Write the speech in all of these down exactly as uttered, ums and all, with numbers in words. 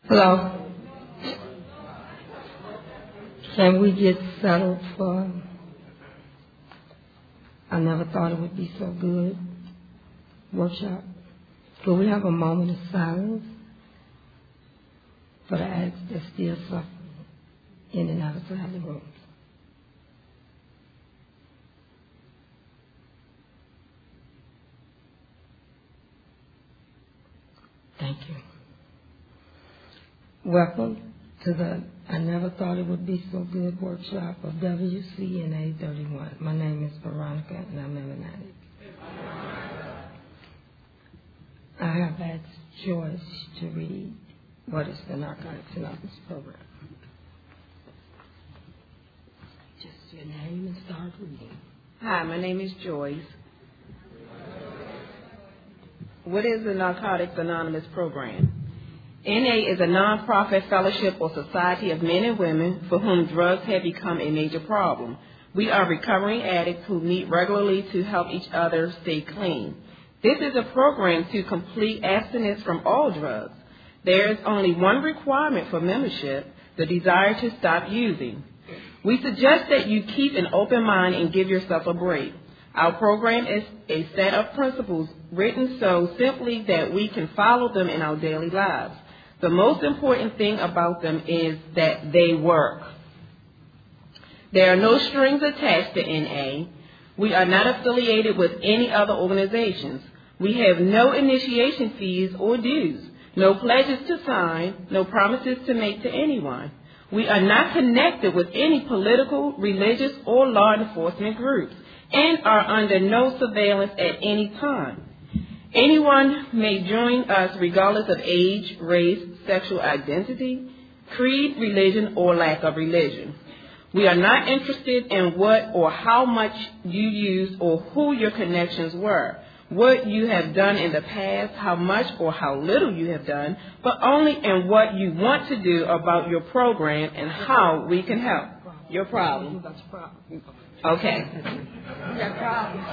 Hello. Can we get settled for I Never Thought It Would Be So Good workshop? Could we have a moment of silence for the addicts that still suffer in and outside the rooms? Thank you. Welcome to the I Never Thought It Would Be So Good workshop of W C N A thirty-one. My name is Veronica, and I'm an addict. I have asked Joyce to read what is the Narcotics Anonymous program. Just your name and start reading. Hi, my name is Joyce. What is the Narcotics Anonymous program? N A is a nonprofit fellowship or society of men and women for whom drugs have become a major problem. We are recovering addicts who meet regularly to help each other stay clean. This is a program to complete abstinence from all drugs. There is only one requirement for membership, the desire to stop using. We suggest that you keep an open mind and give yourself a break. Our program is a set of principles written so simply that we can follow them in our daily lives. The most important thing about them is that they work. There are no strings attached to N A. We are not affiliated with any other organizations. We have no initiation fees or dues, no pledges to sign, no promises to make to anyone. We are not connected with any political, religious, or law enforcement groups and are under no surveillance at any time. Anyone may join us regardless of age, race, sexual identity, creed, religion, or lack of religion. We are not interested in what or how much you used or who your connections were, what you have done in the past, how much or how little you have done, but only in what you want to do about your program and how we can help. Your problem. Okay. Your problem.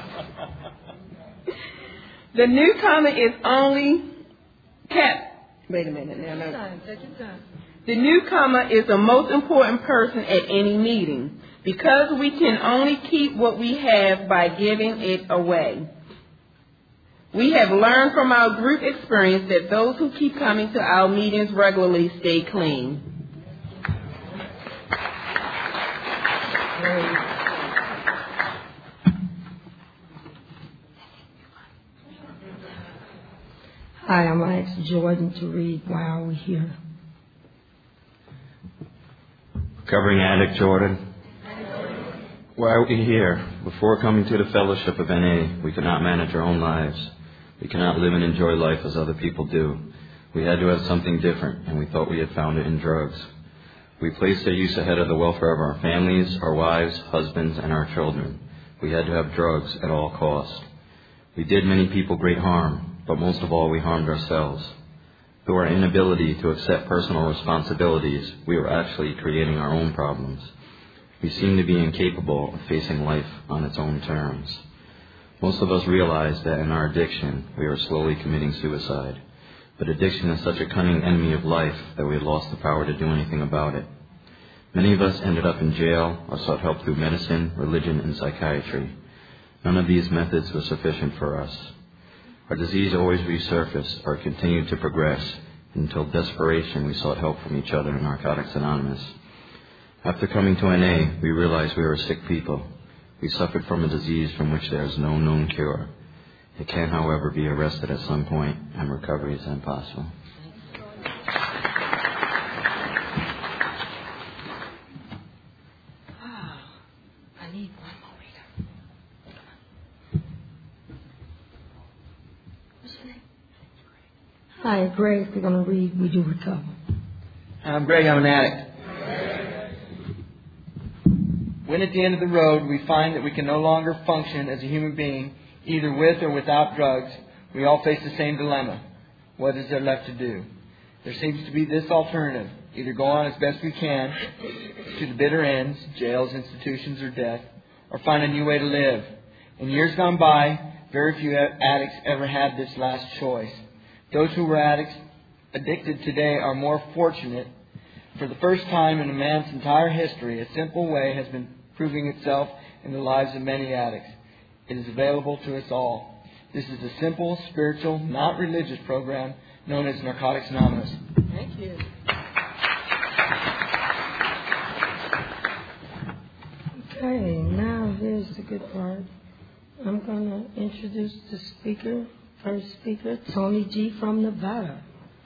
The newcomer is only kept. Wait a minute. Now, no. Take your time. The newcomer is the most important person at any meeting because we can only keep what we have by giving it away. We have learned from our group experience that those who keep coming to our meetings regularly stay clean. Hi, I'm going to ask Jordan to read Why Are We Here? Recovering addict Jordan. Why are we here? Before coming to the fellowship of N A, we could not manage our own lives. We cannot live and enjoy life as other people do. We had to have something different, and we thought we had found it in drugs. We placed their use ahead of the welfare of our families, our wives, husbands, and our children. We had to have drugs at all costs. We did many people great harm, but most of all, we harmed ourselves. Through our inability to accept personal responsibilities, we were actually creating our own problems. We seemed to be incapable of facing life on its own terms. Most of us realized that in our addiction, we were slowly committing suicide. But addiction is such a cunning enemy of life that we had lost the power to do anything about it. Many of us ended up in jail or sought help through medicine, religion, and psychiatry. None of these methods was sufficient for us. Our disease always resurfaced or continued to progress until desperation we sought help from each other in Narcotics Anonymous. After coming to N A, we realized we were sick people. We suffered from a disease from which there is no known cure. It can, however, be arrested at some point, and recovery is impossible. I need one more reader. What's your name? Hi, Greg. We're going to read We Do Recover. I'm Greg. I'm an addict. When at the end of the road we find that we can no longer function as a human being, either with or without drugs, we all face the same dilemma. What is there left to do? There seems to be this alternative: either go on as best we can to the bitter ends, jails, institutions, or death, or find a new way to live. In years gone by, very few addicts ever had this last choice. Those who were addicts addicted today are more fortunate. For the first time in a man's entire history, a simple way has been proving itself in the lives of many addicts. It is available to us all. This is a simple, spiritual, not religious program known as Narcotics Anonymous. Thank you. Okay, now here's the good part. I'm going to introduce the speaker, first speaker, Tony G. from Nevada.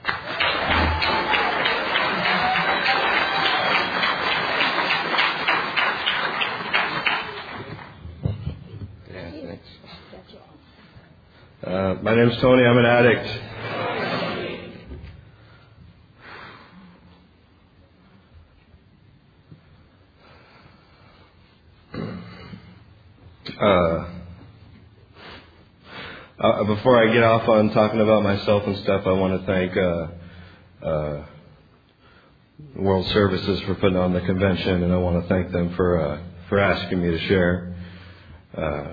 Yeah, thanks. Uh, my name's Tony. I'm an addict. Uh, uh, before I get off on talking about myself and stuff, I want to thank uh, uh, World Services for putting on the convention, and I want to thank them for uh, for asking me to share. Uh,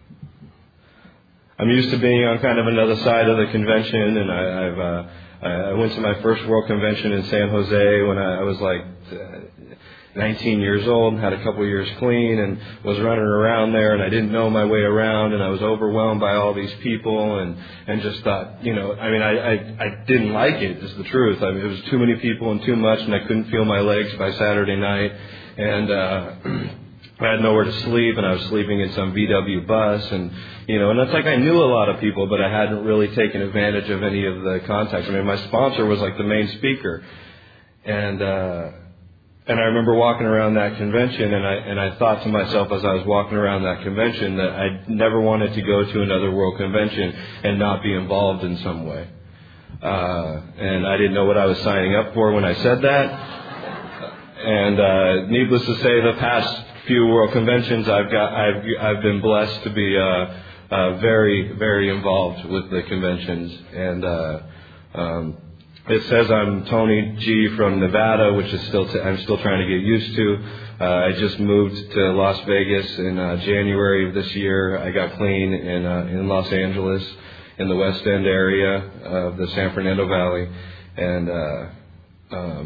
I'm used to being on kind of another side of the convention, and I, I've uh, I went to my first World Convention in San Jose when I, I was like Uh, nineteen years old and had a couple years clean and was running around there, and I didn't know my way around, and I was overwhelmed by all these people, and, and just thought, you know, I mean, I, I, I didn't like it, is the truth. I mean, it was too many people and too much, and I couldn't feel my legs by Saturday night, and uh, I had nowhere to sleep, and I was sleeping in some V W bus, and, you know, and it's like I knew a lot of people, but I hadn't really taken advantage of any of the contacts. I mean, my sponsor was like the main speaker, and, uh, And I remember walking around that convention, and I and I thought to myself as I was walking around that convention that I never wanted to go to another world convention and not be involved in some way. Uh, and I didn't know what I was signing up for when I said that. And uh, needless to say, the past few world conventions, I've got I've I've been blessed to be uh, uh, very very involved with the conventions. And uh, um, It says I'm Tony G. from Nevada, which is still t- I'm still trying to get used to. Uh, I just moved to Las Vegas in uh, January of this year. I got clean in uh, in Los Angeles, in the West End area of the San Fernando Valley, and uh, um,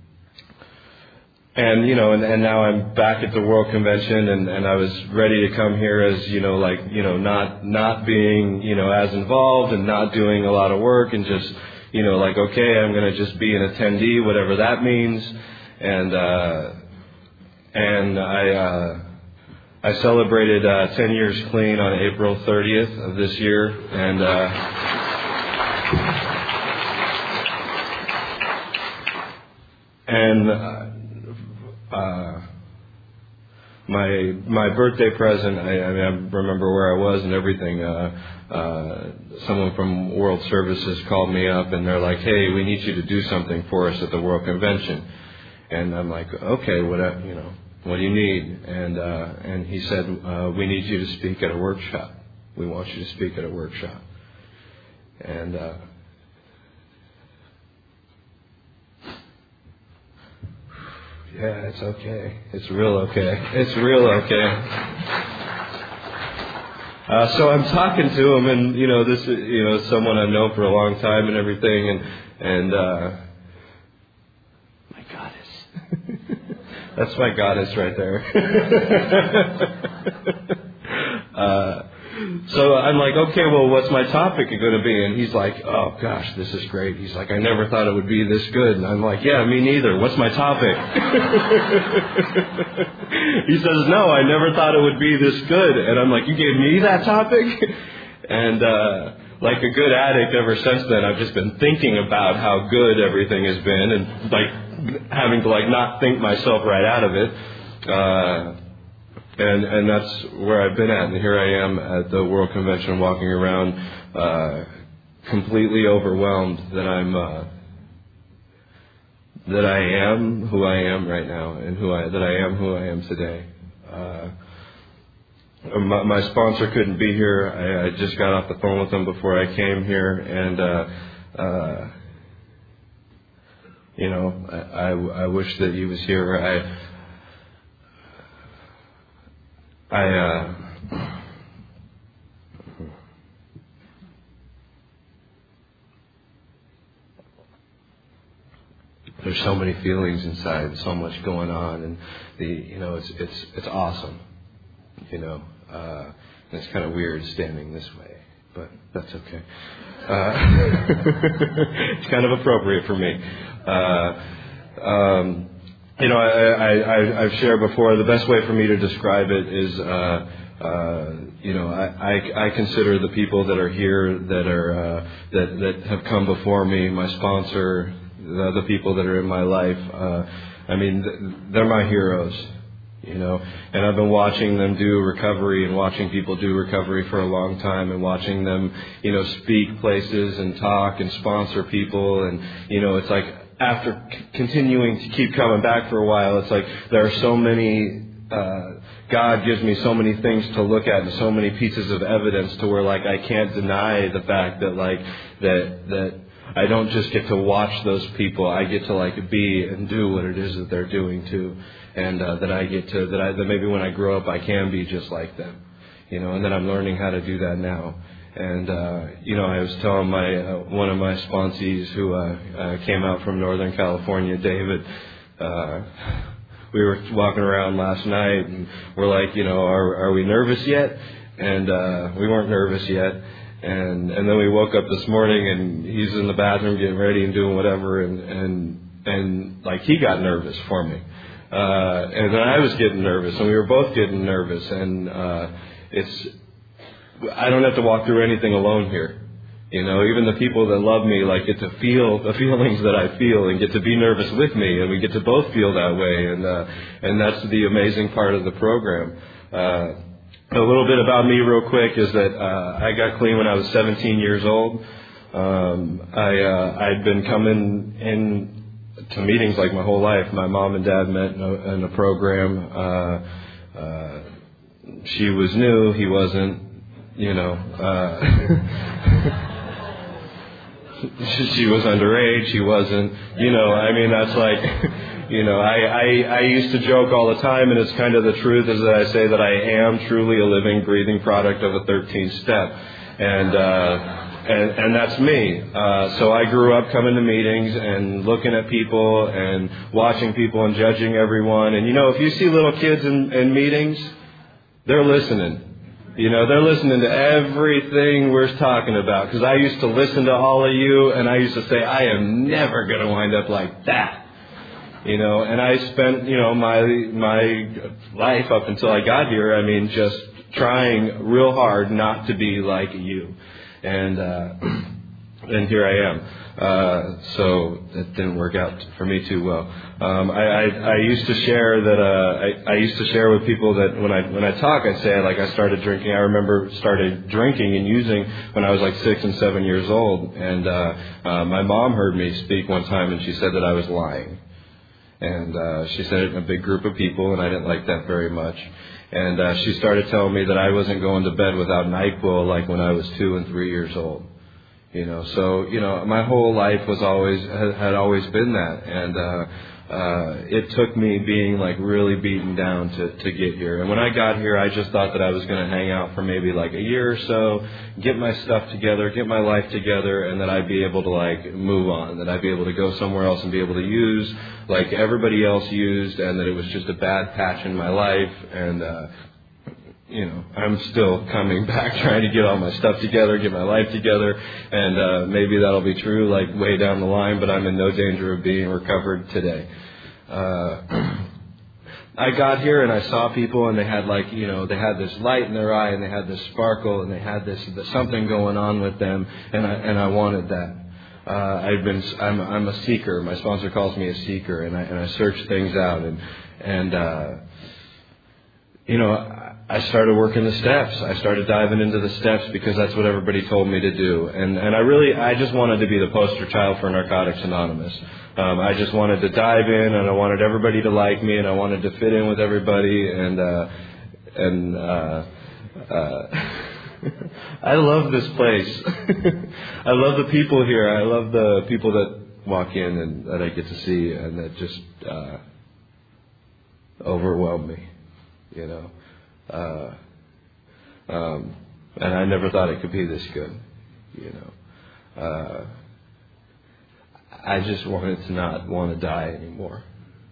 and you know, and, and now I'm back at the World Convention, and, and I was ready to come here as you know, like you know, not not being you know as involved and not doing a lot of work and just. You know, like, okay, I'm going to just be an attendee, whatever that means. And, uh, and I, uh, I celebrated, uh, ten years clean on April thirtieth of this year. And, uh, and, uh, uh, my, my birthday present, I, I mean, I remember where I was and everything, uh, Uh, someone from World Services called me up, and they're like, "Hey, we need you to do something for us at the World Convention." And I'm like, "Okay, what you know, what do you need?" And uh, and he said, uh, "We need you to speak at a workshop. We want you to speak at a workshop." And uh, yeah, it's okay. It's real okay. It's real okay. Uh, so I'm talking to him, and you know, this is you know someone I've known for a long time and everything, and and uh, my goddess, that's my goddess right there. uh, so I'm like, okay, well, what's my topic going to be? And he's like, oh gosh, this is great. He's like, I never thought it would be this good. And I'm like, yeah, me neither. What's my topic? He says, no, I never thought it would be this good. And I'm like, you gave me that topic? And uh, like a good addict, ever since then, I've just been thinking about how good everything has been, and like having to like not think myself right out of it. Uh, and and that's where I've been at. And here I am at the World Convention, walking around, uh, completely overwhelmed that I'm. Uh, that I am who I am right now, and who I that I am who I am today. Uh, my, my sponsor couldn't be here. I, I just got off the phone with him before I came here, and uh, uh, you know, I, I, I wish that he was here. I, I. Uh, there's so many feelings inside, so much going on, and the you know it's it's it's awesome, you know. Uh, and it's kind of weird standing this way, but that's okay. Uh, it's kind of appropriate for me. Uh, um, you know, I, I, I, I've shared before. The best way for me to describe it is, uh, uh, you know, I, I, I consider the people that are here that are uh, that that have come before me, my sponsor, the other people that are in my life. Uh, I mean, they're my heroes. You know, and I've been watching them do recovery and watching people do recovery for a long time and watching them, you know, speak places and talk and sponsor people. And, you know, it's like after c- continuing to keep coming back for a while, it's like there are so many, uh, God gives me so many things to look at and so many pieces of evidence to where like I can't deny the fact that like that, that I don't just get to watch those people. I get to like be and do what it is that they're doing too. And uh, that I get to, that I that maybe when I grow up I can be just like them, you know, and that I'm learning how to do that now. And, uh, you know, I was telling my, uh, one of my sponsees who uh, uh, came out from Northern California, David, uh, we were walking around last night and we're like, you know, are, are we nervous yet? And uh, we weren't nervous yet. And and then we woke up this morning and he's in the bathroom getting ready and doing whatever. And, and, and like he got nervous for me. Uh, and then I was getting nervous, and we were both getting nervous. And uh, it's, I don't have to walk through anything alone here. You know, even the people that love me, like, get to feel the feelings that I feel and get to be nervous with me, and we get to both feel that way. And uh, and that's the amazing part of the program. Uh, a little bit about me, real quick, is that uh, I got clean when I was seventeen years old. Um, I uh, I'd been coming in to meetings like my whole life. My mom and dad met in a, in a program. Uh, uh, she was new. He wasn't, you know. Uh, she was underage. He wasn't, you know. I mean, that's like, you know, I, I, I used to joke all the time, and it's kind of the truth, is that I say that I am truly a living, breathing product of a thirteenth step. And, uh, And, and that's me. Uh, so I grew up coming to meetings and looking at people and watching people and judging everyone. And, you know, if you see little kids in, in meetings, they're listening. You know, they're listening to everything we're talking about. Because I used to listen to all of you, and I used to say, I am never going to wind up like that. You know, and I spent, you know, my my life up until I got here, I mean, just trying real hard not to be like you. And uh, and here I am. Uh, so it didn't work out for me too well. Um, I, I, I used to share that. Uh, I, I used to share with people that when I when I talk, I say like I started drinking. I remember started drinking and using when I was like six and seven years old. And uh, uh, my mom heard me speak one time, and she said that I was lying. And uh, she said it in a big group of people, and I didn't like that very much. And uh, she started telling me that I wasn't going to bed without NyQuil like when I was two and three years old. You know, so, you know, my whole life was always, had, had always been that. And uh, uh, it took me being like really beaten down to, to get here. And when I got here, I just thought that I was going to hang out for maybe like a year or so, get my stuff together, get my life together, and that I'd be able to like move on, that I'd be able to go somewhere else and be able to use like everybody else used, and that it was just a bad patch in my life. And, uh, you know, I'm still coming back trying to get all my stuff together, get my life together, and uh, maybe that'll be true like way down the line, but I'm in no danger of being recovered today. Uh, I got here and I saw people, and they had like, you know, they had this light in their eye, and they had this sparkle, and they had this, this something going on with them, and I and I wanted that. Uh, I've been, I'm, I'm a seeker. My sponsor calls me a seeker, and I and I search things out, and and uh, you know. I started working the steps. I started diving into the steps because that's what everybody told me to do. And and I really, I just wanted to be the poster child for Narcotics Anonymous. Um, I just wanted to dive in, and I wanted everybody to like me, and I wanted to fit in with everybody. And uh, and uh, uh, I love this place. I love the people here. I love the people that walk in and that I get to see, and that just uh, overwhelm me, you know. Uh, um, and I never thought it could be this good, you know. Uh, I just wanted to not want to die anymore.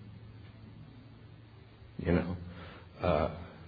You know, uh,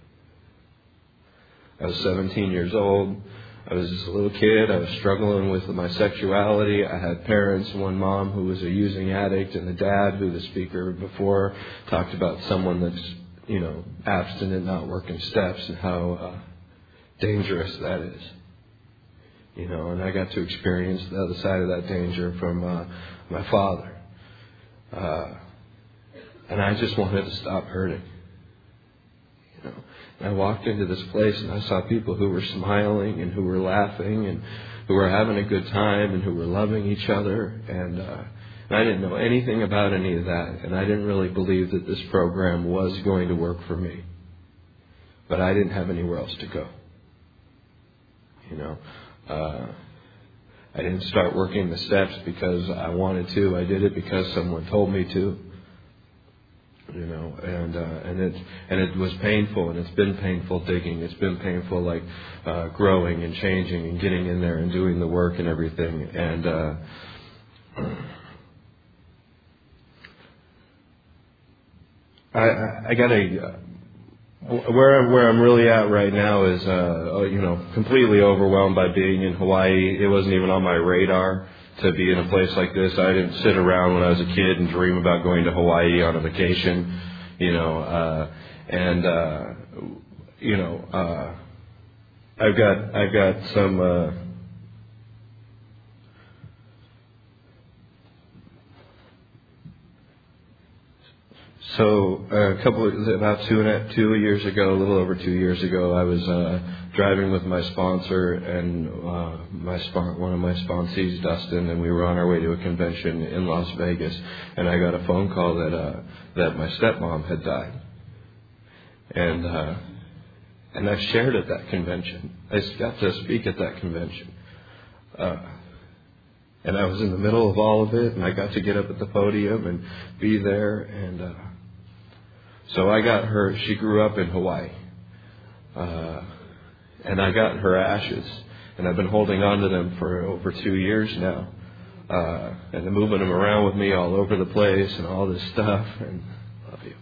I was seventeen years old. I was just a little kid. I was struggling with my sexuality. I had parents, one mom who was a using addict, and a dad who the speaker before talked about someone that's, you know, abstinent, not working steps, and how uh, dangerous that is. You know, and I got to experience the other side of that danger from uh, my father. Uh, and I just wanted to stop hurting. You know, and I walked into this place and I saw people who were smiling and who were laughing and who were having a good time and who were loving each other. And, uh, and I didn't know anything about any of that. And I didn't really believe that this program was going to work for me. But I didn't have anywhere else to go. You know, uh, I didn't start working the steps because I wanted to. I did it because someone told me to. You know, and uh, and it and it was painful, and it's been painful digging. It's been painful, like uh, growing and changing and getting in there and doing the work and everything. And uh, I I got a. Where where I'm really at right now is, uh, you know, completely overwhelmed by being in Hawaii. It wasn't even on my radar to be in a place like this. I didn't sit around when I was a kid and dream about going to Hawaii on a vacation, you know, uh, and, uh, you know, uh, I've got, I've got some, uh, So uh, a couple, of, about two and a, two years ago, a little over two years ago, I was uh, driving with my sponsor and uh, my spon- one of my sponsees, Dustin, and we were on our way to a convention in Las Vegas, and I got a phone call that uh, that my stepmom had died, and uh, and I shared at that convention. I got to speak at that convention. Uh, And I was in the middle of all of it, and I got to get up at the podium and be there. And uh, so I got her. She grew up in Hawaii, uh, and I got her ashes, and I've been holding on to them for over two years now, uh, and moving them around with me all over the place and all this stuff. And love you.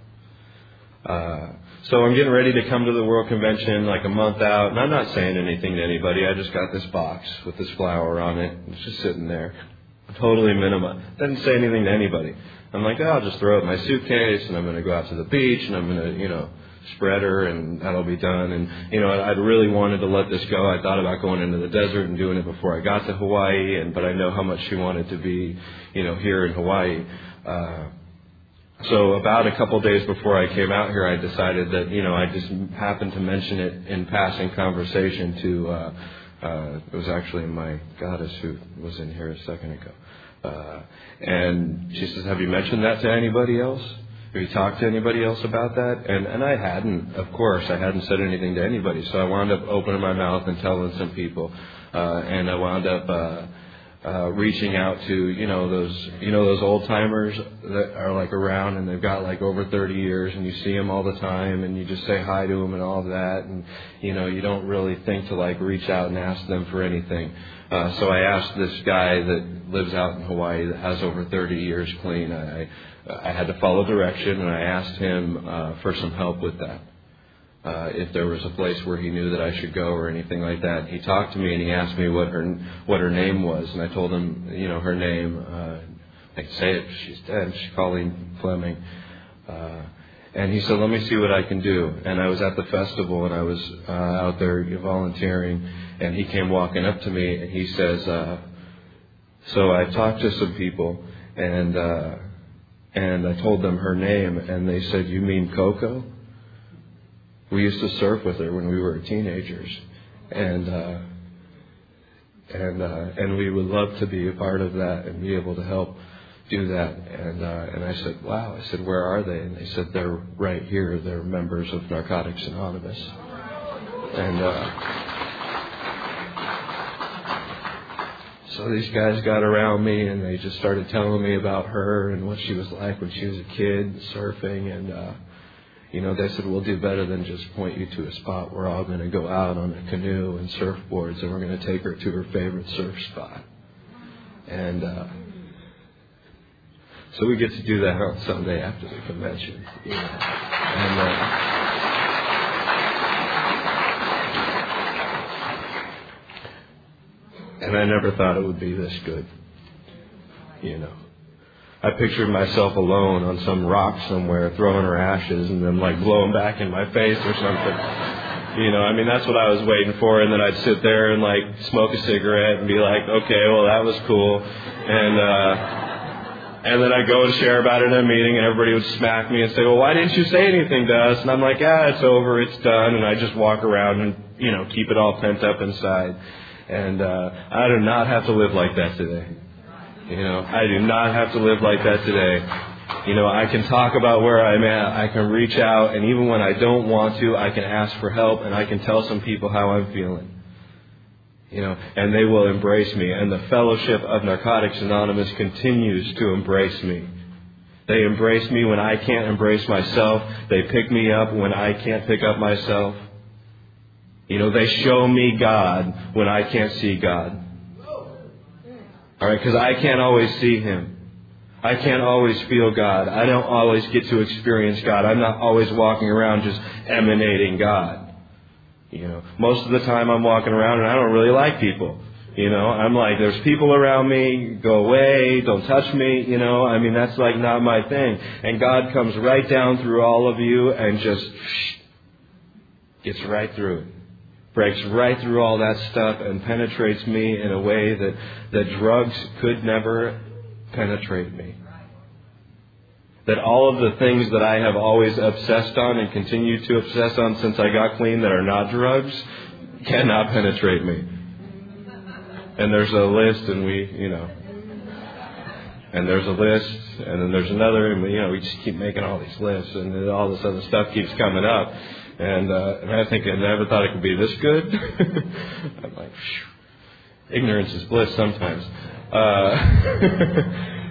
Uh, so I'm getting ready to come to the World Convention like a month out, and I'm not saying anything to anybody. I just got this box with this flower on it. It's just sitting there, totally minimal. Doesn't say anything to anybody. I'm like, oh, I'll just throw it in my suitcase, and I'm going to go out to the beach, and I'm going to, you know, spread her, and that'll be done. And, you know, I'd really wanted to let this go. I thought about going into the desert and doing it before I got to Hawaii, and but I know how much she wanted to be, you know, here in Hawaii. Uh, So about a couple of days before I came out here, I decided that, you know, I just happened to mention it in passing conversation to, uh, uh, it was actually my goddess who was in here a second ago. Uh, and she says, have you mentioned that to anybody else? Have you talked to anybody else about that? And, and I hadn't, of course, I hadn't said anything to anybody. So I wound up opening my mouth and telling some people, uh, and I wound up, uh, Uh, reaching out to, you know, those, you know, those old timers that are like around and they've got like over thirty years and you see them all the time and you just say hi to them and all of that. And, you know, you don't really think to like reach out and ask them for anything. Uh, so I asked this guy that lives out in Hawaii that has over thirty years clean. I, I had to follow direction and I asked him, uh, for some help with that. Uh, if there was a place where he knew that I should go or anything like that. He talked to me and he asked me what her what her name was, and I told him, you know, her name. Uh, I can say it. She's dead. She's Colleen Fleming. Uh, and he said, "Let me see what I can do." And I was at the festival and I was uh, out there volunteering, and he came walking up to me and he says, uh, "So I talked to some people and uh, and I told them her name, and they said, 'You mean Coco?' We used to surf with her when we were teenagers, and uh, and uh, and we would love to be a part of that and be able to help do that." And uh, and I said, "Wow!" I said, "Where are they?" And they said, "They're right here. They're members of Narcotics Anonymous." And uh, so these guys got around me and they just started telling me about her and what she was like when she was a kid surfing. And uh, You know, they said, we'll do better than just point you to a spot. We're all going to go out on a canoe and surfboards, and we're going to take her to her favorite surf spot. And uh, So we get to do that on Sunday after the convention. You know. And, uh, and I never thought it would be this good. You know. I pictured myself alone on some rock somewhere, throwing her ashes and then like blowing back in my face or something. You know, I mean, that's what I was waiting for. And then I'd sit there and like smoke a cigarette and be like, okay, well, that was cool. And, uh, and then I'd go and share about it in a meeting and everybody would smack me and say, well, why didn't you say anything to us? And I'm like, ah, it's over, it's done. And I just walk around and, you know, keep it all pent up inside. And, uh, I do not have to live like that today. You know, I do not have to live like that today. You know, I can talk about where I'm at. I can reach out, and even when I don't want to, I can ask for help, and I can tell some people how I'm feeling. You know, and they will embrace me. And the Fellowship of Narcotics Anonymous continues to embrace me. They embrace me when I can't embrace myself. They pick me up when I can't pick up myself. You know, they show me God when I can't see God. All right, because I can't always see Him. I can't always feel God. I don't always get to experience God. I'm not always walking around just emanating God. You know, most of the time I'm walking around and I don't really like people. You know, I'm like, there's people around me, go away, don't touch me. You know, I mean, that's like not my thing. And God comes right down through all of you and just gets right through it. Breaks right through all that stuff and penetrates me in a way that, that drugs could never penetrate me. That all of the things that I have always obsessed on and continue to obsess on since I got clean that are not drugs cannot penetrate me. And there's a list and we, you know, and there's a list and then there's another and, we, you know, we just keep making all these lists and all this other stuff keeps coming up. And, uh, and I think I never thought it could be this good. I'm like, phew. Ignorance is bliss sometimes. Uh,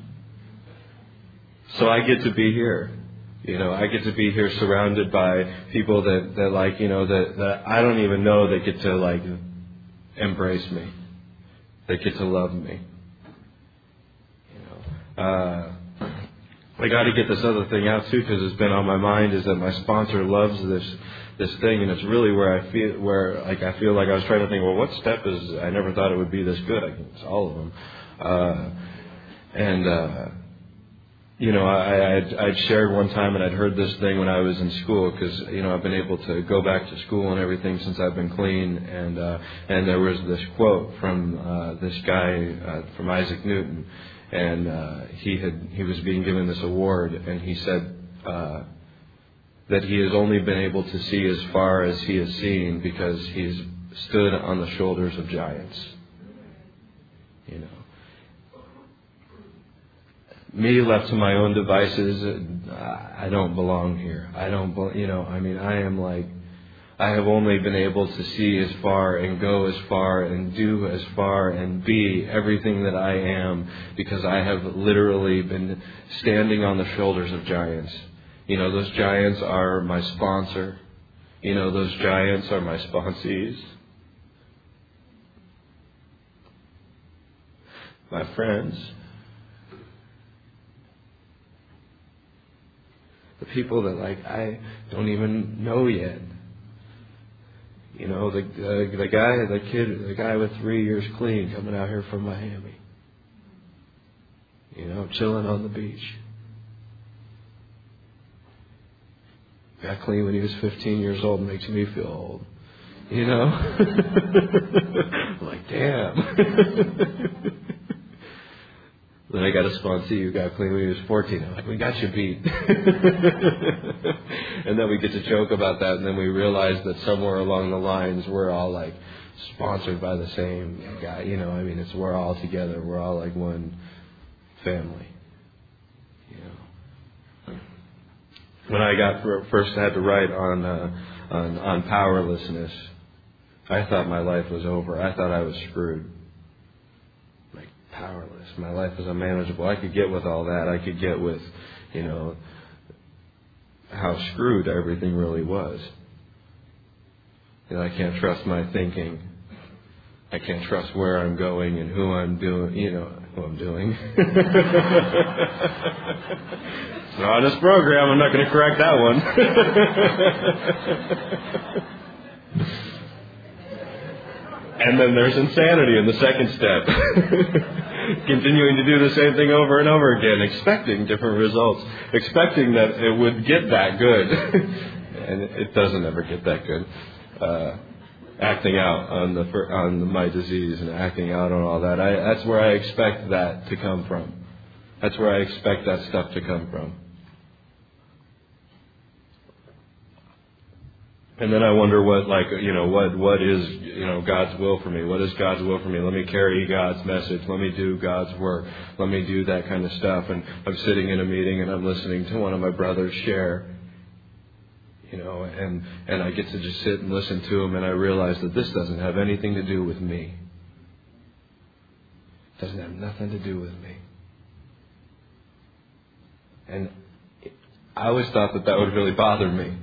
so I get to be here. You know, I get to be here surrounded by people that, that like, you know, that, that I don't even know that get to, like, embrace me. They get to love me. You know, uh, I got to get this other thing out too because it's been on my mind. Is that my sponsor loves this this thing, and it's really where I feel where like I feel like I was trying to think. Well, what step is? I never thought it would be this good. I think it's all of them, uh, and uh, you know, I I'd, I'd shared one time, and I'd heard this thing when I was in school because you know I've been able to go back to school and everything since I've been clean, and uh, and there was this quote from uh, this guy uh, from Isaac Newton. And uh, he had he was being given this award, and he said uh, that he has only been able to see as far as he has seen because he's stood on the shoulders of giants. You know, me left to my own devices, I don't belong here. I don't, you know, I mean, I am like. I have only been able to see as far and go as far and do as far and be everything that I am because I have literally been standing on the shoulders of giants. You know, those giants are my sponsor. You know, those giants are my sponsees. My friends. The people that, like, I don't even know yet. You know, the uh, the guy, the kid, the guy with three years clean coming out here from Miami. You know, chilling on the beach. Got clean when he was fifteen years old. Makes me feel old. You know? I'm like, damn. Then I got a sponsee who got clean when he was fourteen. I'm like, we got you beat. And then we get to joke about that, and then we realize that somewhere along the lines we're all like sponsored by the same guy. You know, I mean, it's we're all together. We're all like one family. You know. When I got first had to write on uh, on on powerlessness, I thought my life was over. I thought I was screwed. Like powerless. My life is unmanageable. I could get with all that. I could get with, you know, how screwed everything really was. You know, I can't trust my thinking. I can't trust where I'm going and who I'm doing, you know, what I'm doing. It's an honest program. I'm not going to correct that one. And then there's insanity in the second step. Continuing to do the same thing over and over again, expecting different results, expecting that it would get that good. And it doesn't ever get that good. Uh, acting out on the on my disease and acting out on all that. I, that's where I expect that to come from. That's where I expect that stuff to come from. And then I wonder what, like, you know, what, what is, you know, God's will for me? What is God's will for me? Let me carry God's message. Let me do God's work. Let me do that kind of stuff. And I'm sitting in a meeting and I'm listening to one of my brothers share, you know, and, and I get to just sit and listen to him, and I realize that this doesn't have anything to do with me. It doesn't have nothing to do with me. And I always thought that that would really bother me.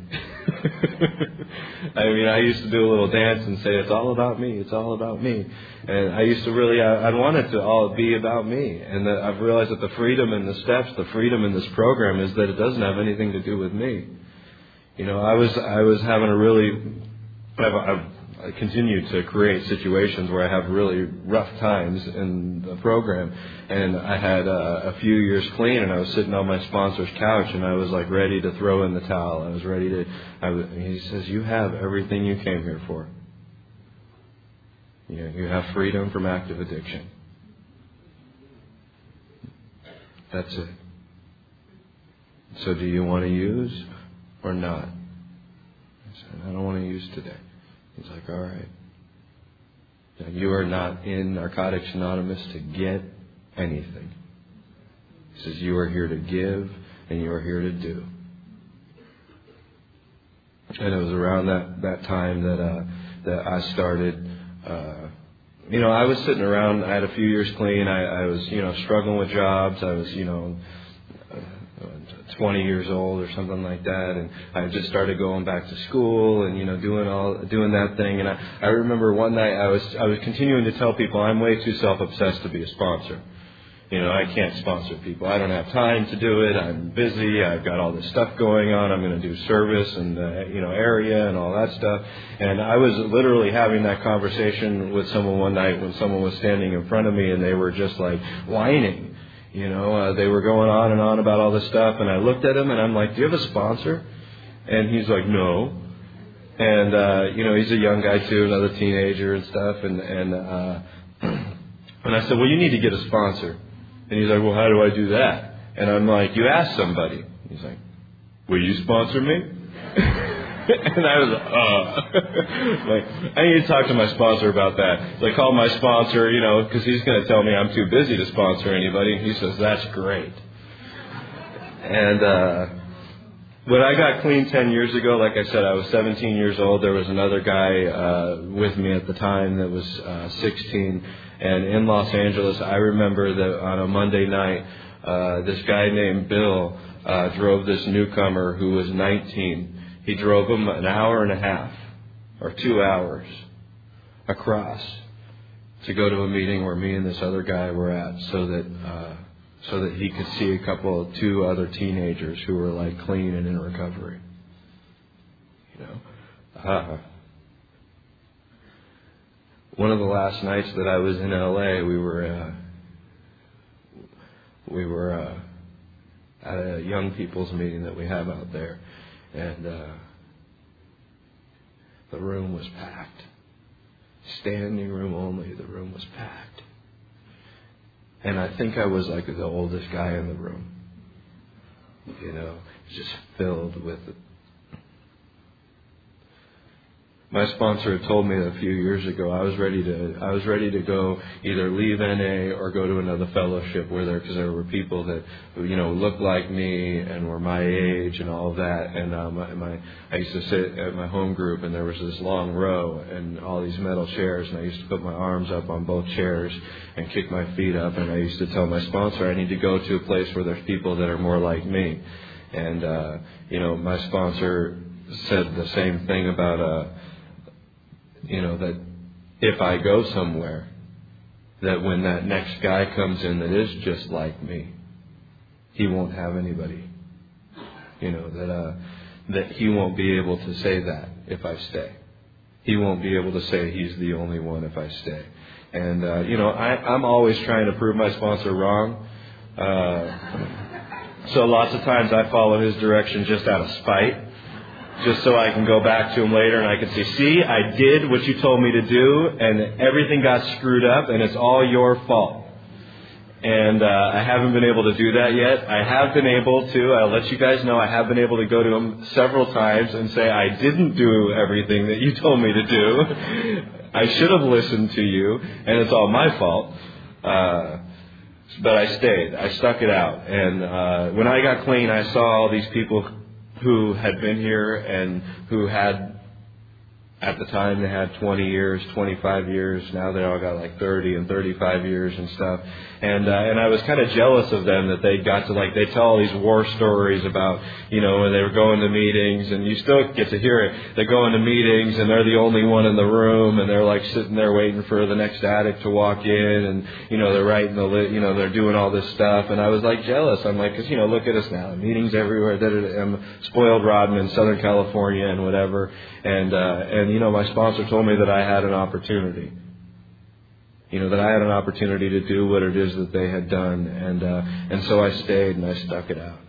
I mean, I used to do a little dance and say, it's all about me, it's all about me. And I used to really, I, I wanted to all be about me. And that I've realized that the freedom in the steps, the freedom in this program is that it doesn't have anything to do with me. You know, I was, I was having a really, I've, I've I continue to create situations where I have really rough times in the program. And I had uh, a few years clean, and I was sitting on my sponsor's couch, and I was like ready to throw in the towel. I was ready to, I was, he says, you have everything you came here for. You know, you have freedom from active addiction. That's it. So do you want to use or not? I said, I don't want to use today. He's like, all right. Now, you are not in Narcotics Anonymous to get anything. He says, you are here to give and you are here to do. And it was around that, that time that uh, that I started, uh, you know, I was sitting around, I had a few years clean, I, I was, you know, struggling with jobs, I was, you know, twenty years old or something like that, and I just started going back to school and, you know, doing all doing that thing. And I, I remember one night I was I was continuing to tell people I'm way too self-obsessed to be a sponsor. You know, I can't sponsor people. I don't have time to do it. I'm busy. I've got all this stuff going on. I'm going to do service and the, you know, area and all that stuff. And I was literally having that conversation with someone one night when someone was standing in front of me, and they were just like whining. You know, uh, they were going on and on about all this stuff, and I looked at him and I'm like, do you have a sponsor? And he's like, no. And, uh, you know, he's a young guy too, another teenager and stuff. And, and, uh, and I said, well, you need to get a sponsor. And he's like, well, how do I do that? And I'm like, you ask somebody. He's like, will you sponsor me? And I was like, uh, like, I need to talk to my sponsor about that. So I called my sponsor, you know, because he's going to tell me I'm too busy to sponsor anybody. And he says, that's great. And uh, when I got clean ten years ago, like I said, I was seventeen years old. There was another guy uh, with me at the time that was uh, sixteen. And in Los Angeles, I remember that on a Monday night, uh, this guy named Bill uh, drove this newcomer who was nineteen. He drove him an hour and a half or two hours across to go to a meeting where me and this other guy were at, so that uh, so that he could see a couple of two other teenagers who were like clean and in recovery. You know, uh, one of the last nights that I was in L A, we were uh, we were uh, at a young people's meeting that we have out there. And uh, the room was packed. Standing room only, the room was packed. And I think I was like the oldest guy in the room. You know, just filled with it. My sponsor had told me a few years ago I was ready to I was ready to go either leave N A or go to another fellowship where there because there were people that, you know, looked like me and were my age and all of that. And um, my, my I used to sit at my home group, and there was this long row and all these metal chairs, and I used to put my arms up on both chairs and kick my feet up, and I used to tell my sponsor I need to go to a place where there's people that are more like me. And uh, you know, my sponsor said the same thing about uh you know, that if I go somewhere, that when that next guy comes in that is just like me, he won't have anybody. You know, that uh, that he won't be able to say that if I stay. He won't be able to say he's the only one if I stay. And, uh, you know, I, I'm always trying to prove my sponsor wrong. Uh, so lots of times I follow his direction just out of spite, just so I can go back to him later and I can say, see, I did what you told me to do, and everything got screwed up, and it's all your fault. And uh, I haven't been able to do that yet. I have been able to, I'll let you guys know, I have been able to go to him several times and say, I didn't do everything that you told me to do. I should have listened to you, and it's all my fault. Uh, but I stayed. I stuck it out. And uh, when I got clean, I saw all these people who had been here and who had, at the time, they had twenty years, twenty-five years. Now they all got like thirty and thirty-five years and stuff. And uh, and I was kind of jealous of them that they got to, like, they tell all these war stories about, you know, when they were going to meetings, and you still get to hear it. They're going to meetings and they're the only one in the room, and they're like sitting there waiting for the next addict to walk in, and, you know, they're writing the, li- you know, they're doing all this stuff. And I was like jealous. I'm like, because, you know, look at us now. Meetings everywhere. I'm spoiled rotten in Southern California and whatever. And, uh, and, you know, my sponsor told me that I had an opportunity. You know, that I had an opportunity to do what it is that they had done. And, uh, and so I stayed and I stuck it out.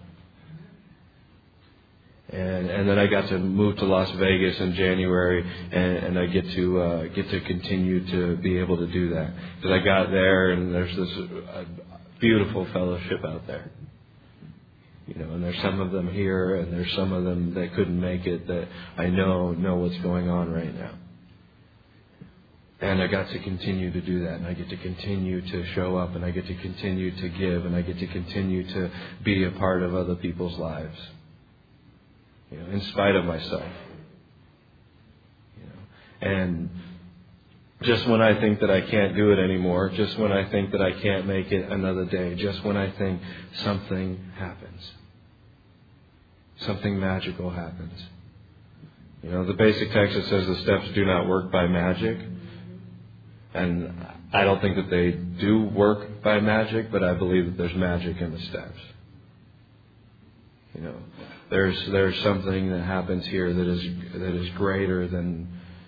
And, and then I got to move to Las Vegas in January, and, and I get to, uh, get to continue to be able to do that. Because I got there and there's this uh, beautiful fellowship out there. You know, and there's some of them here, and there's some of them that couldn't make it that I know know what's going on right now. And I got to continue to do that, and I get to continue to show up, and I get to continue to give, and I get to continue to be a part of other people's lives. You know, in spite of myself. You know, and just when I think that I can't do it anymore, just when I think that I can't make it another day, just when I think something happens. Something magical happens. You know, the basic text that says the steps do not work by magic. And I don't think that they do work by magic, but I believe that there's magic in the steps. You know, there's there's something that happens here that is that is greater than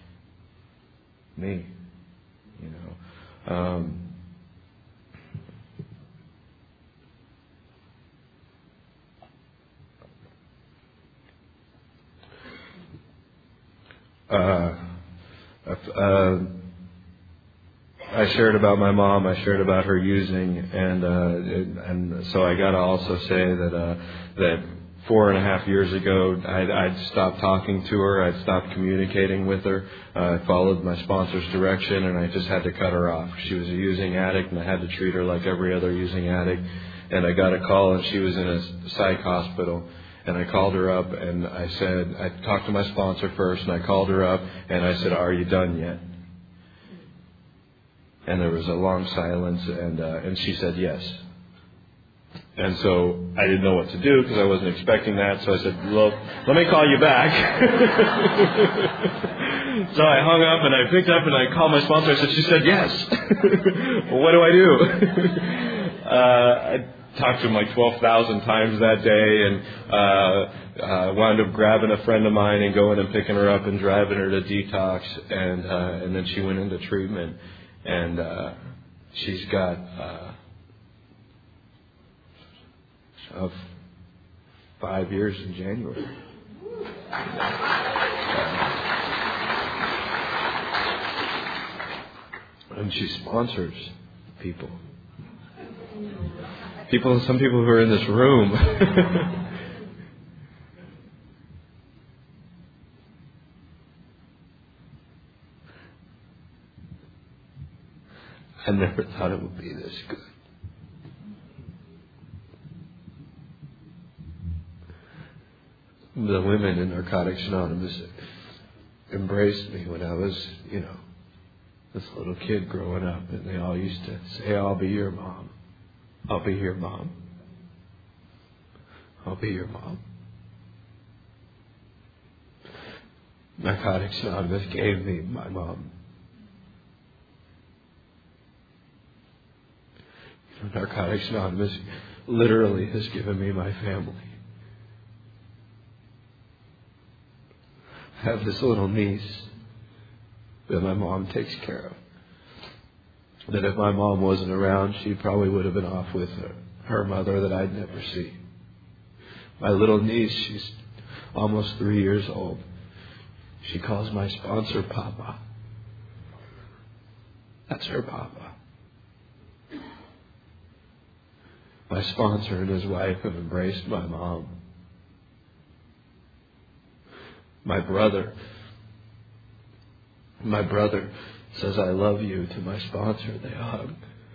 me. You know, um, uh, uh, I shared about my mom. I shared about her using, and uh, and so I got to also say that uh, that four and a half years ago, I'd, I'd stopped talking to her. I'd stopped communicating with her. Uh, I followed my sponsor's direction, and I just had to cut her off. She was a using addict, and I had to treat her like every other using addict. And I got a call, and she was in a psych hospital. And I called her up, and I said, I talked to my sponsor first, and I called her up, and I said, "Are you done yet?" And there was a long silence, and uh, and she said yes. And so I didn't know what to do because I wasn't expecting that. So I said, "Well, let me call you back." So I hung up and I picked up and I called my sponsor. I said, "She said yes." Well, what do I do? uh, I talked to him like twelve thousand times that day, and uh, uh, wound up grabbing a friend of mine and going and picking her up and driving her to detox, and uh, and then she went into treatment. And uh, she's got uh, of five years in January. And she sponsors people. People, some people who are in this room. I never thought it would be this good. The women in Narcotics Anonymous embraced me when I was, you know, this little kid growing up, and they all used to say, "I'll be your mom. I'll be your mom. I'll be your mom." Narcotics Anonymous gave me my mom. Narcotics Anonymous literally has given me my family. I have this little niece that my mom takes care of. That if my mom wasn't around, she probably would have been off with her, her mother that I'd never see. My little niece, she's almost three years old. She calls my sponsor Papa. That's her Papa. My sponsor and his wife have embraced my mom. My brother, my brother says, I love you to my sponsor. They hug.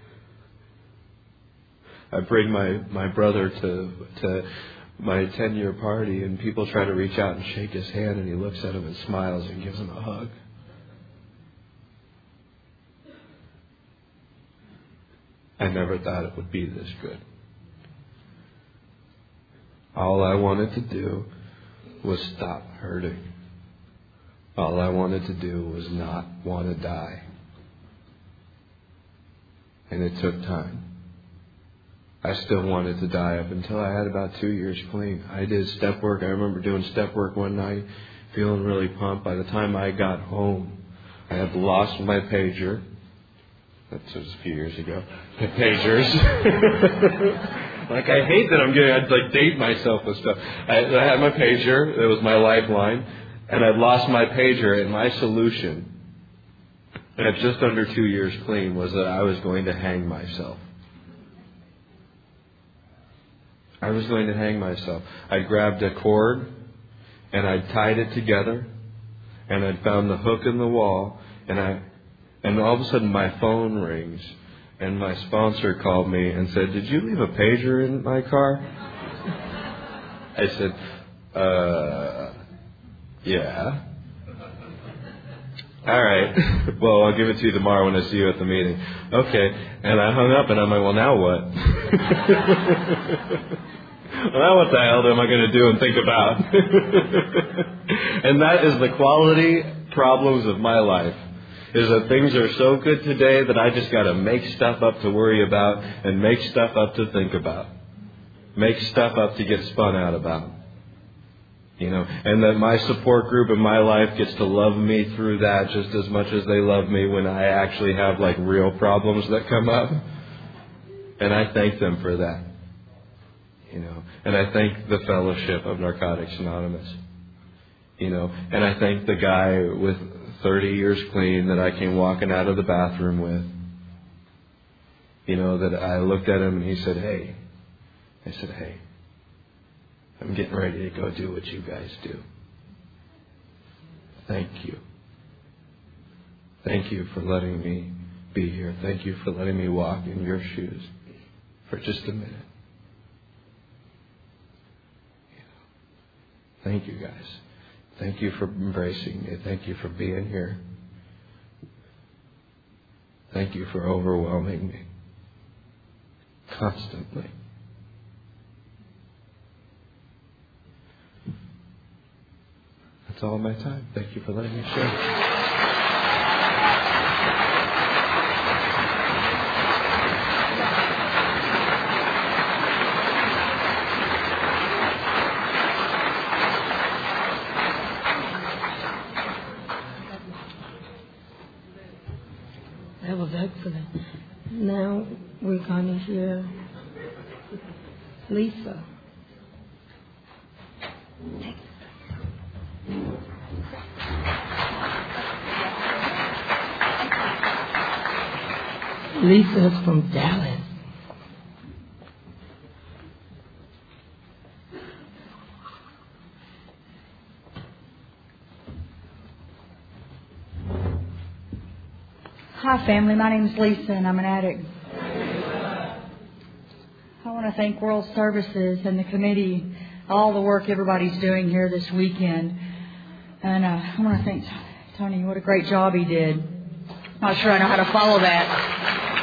I bring my, my brother to, to my ten-year party, and people try to reach out and shake his hand, and he looks at him and smiles and gives him a hug. I never thought it would be this good. All I wanted to do was stop hurting. All I wanted to do was not want to die. And it took time. I still wanted to die up until I had about two years clean. I did step work. I remember doing step work one night, feeling really pumped. By the time I got home, I had lost my pager. That was a few years ago. The pagers. Like, I hate that I'm getting, I'd like date myself with stuff. I, I had my pager. It was my lifeline. And I'd lost my pager, and my solution at just under two years clean was that I was going to hang myself. I was going to hang myself. I grabbed a cord, and I tied it together, and I found the hook in the wall, and I, and all of a sudden my phone rings, and my sponsor called me and said, "Did you leave a pager in my car?" I said, uh, yeah. All right. Well, I'll give it to you tomorrow when I see you at the meeting. Okay. And I hung up, and I'm like, well, now what? Well, now what the hell am I going to do and think about? And that is the quality problems of my life, is that things are so good today that I just got to make stuff up to worry about and make stuff up to think about. Make stuff up to get spun out about. You know, and that my support group in my life gets to love me through that just as much as they love me when I actually have like real problems that come up. And I thank them for that. You know, and I thank the fellowship of Narcotics Anonymous. You know, and I thank the guy with thirty years clean that I came walking out of the bathroom with. You know, that I looked at him and he said, hey. I said, hey. I'm getting ready to go do what you guys do. Thank you. Thank you for letting me be here. Thank you for letting me walk in your shoes for just a minute. Thank you, guys. Thank you for embracing me. Thank you for being here. Thank you for overwhelming me constantly. That's all my time. Thank you for letting me share. That was excellent. Now we're going to hear Lisa. Lisa is from Dallas. Hi, family. My name is Lisa, and I'm an addict. I want to thank World Services and the committee, all the work everybody's doing here this weekend. And uh, I want to thank Tony. What a great job he did. Not sure I know how to follow that.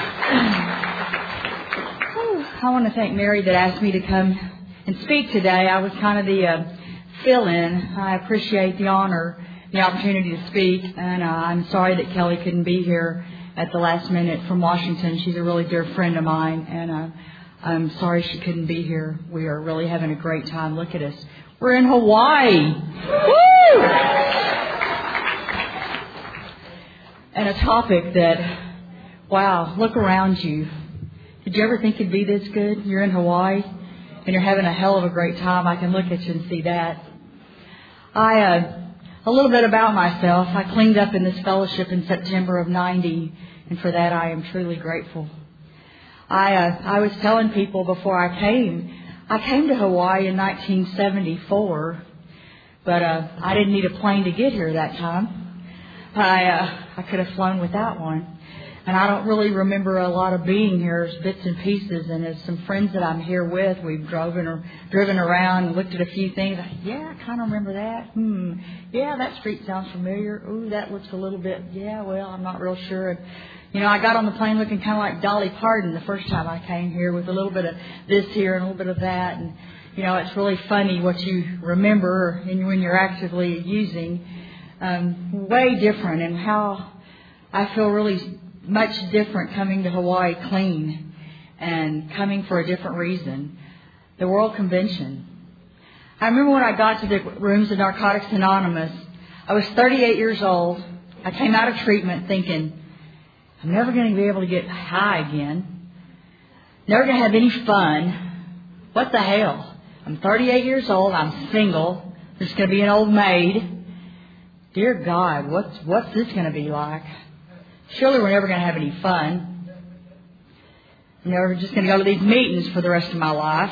I want to thank Mary that asked me to come and speak today. I was kind of the uh, fill-in. I appreciate the honor, the opportunity to speak, and uh, I'm sorry that Kelly couldn't be here. at the last minute from Washington. She's a really dear friend of mine, and uh, I'm sorry she couldn't be here. We are really having a great time. Look at us. We're in Hawaii. Woo! And a topic that, wow, look around you. Did you ever think it'd be this good? You're in Hawaii, and you're having a hell of a great time. I can look at you and see that. I, uh, a little bit about myself. I cleaned up in this fellowship in September of ninety, and for that I am truly grateful. I, uh, I was telling people before I came, I came to Hawaii in nineteen seventy-four, but uh, I didn't need a plane to get here that time. I, uh, I could have flown without one. And I don't really remember a lot of being here as bits and pieces. And as some friends that I'm here with, we've driven or driven around and looked at a few things. I, yeah, I kind of remember that. Hmm. Yeah, that street sounds familiar. Ooh, that looks a little bit. Yeah, well, I'm not real sure. And, you know, I got on the plane looking kind of like Dolly Parton the first time I came here, with a little bit of this here and a little bit of that. And, you know, it's really funny what you remember and when you're actively using. Um, way different, and how I feel really much different coming to Hawaii clean and coming for a different reason. The World Convention. I remember when I got to the rooms of Narcotics Anonymous, I was thirty-eight years old. I came out of treatment thinking, I'm never going to be able to get high again. Never going to have any fun. What the hell? I'm thirty-eight years old. I'm single. There's going to be an old maid. Dear God, what's, what's this going to be like? Surely we're never going to have any fun. I'm never just going to go to these meetings for the rest of my life.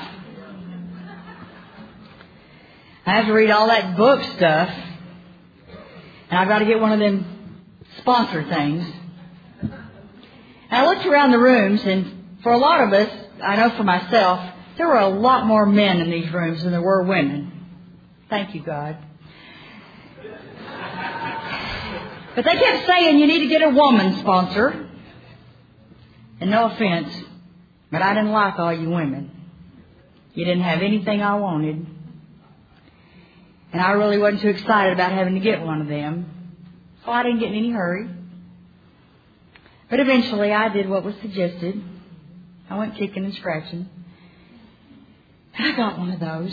I have to read all that book stuff. And I've got to get one of them sponsor things. And I looked around the rooms, and for a lot of us, I know for myself, there were a lot more men in these rooms than there were women. Thank you, God. But they kept saying you need to get a woman sponsor. And no offense, but I didn't like all you women. You didn't have anything I wanted. And I really wasn't too excited about having to get one of them. So I didn't get in any hurry. But eventually I did what was suggested. I went kicking and scratching. And I got one of those.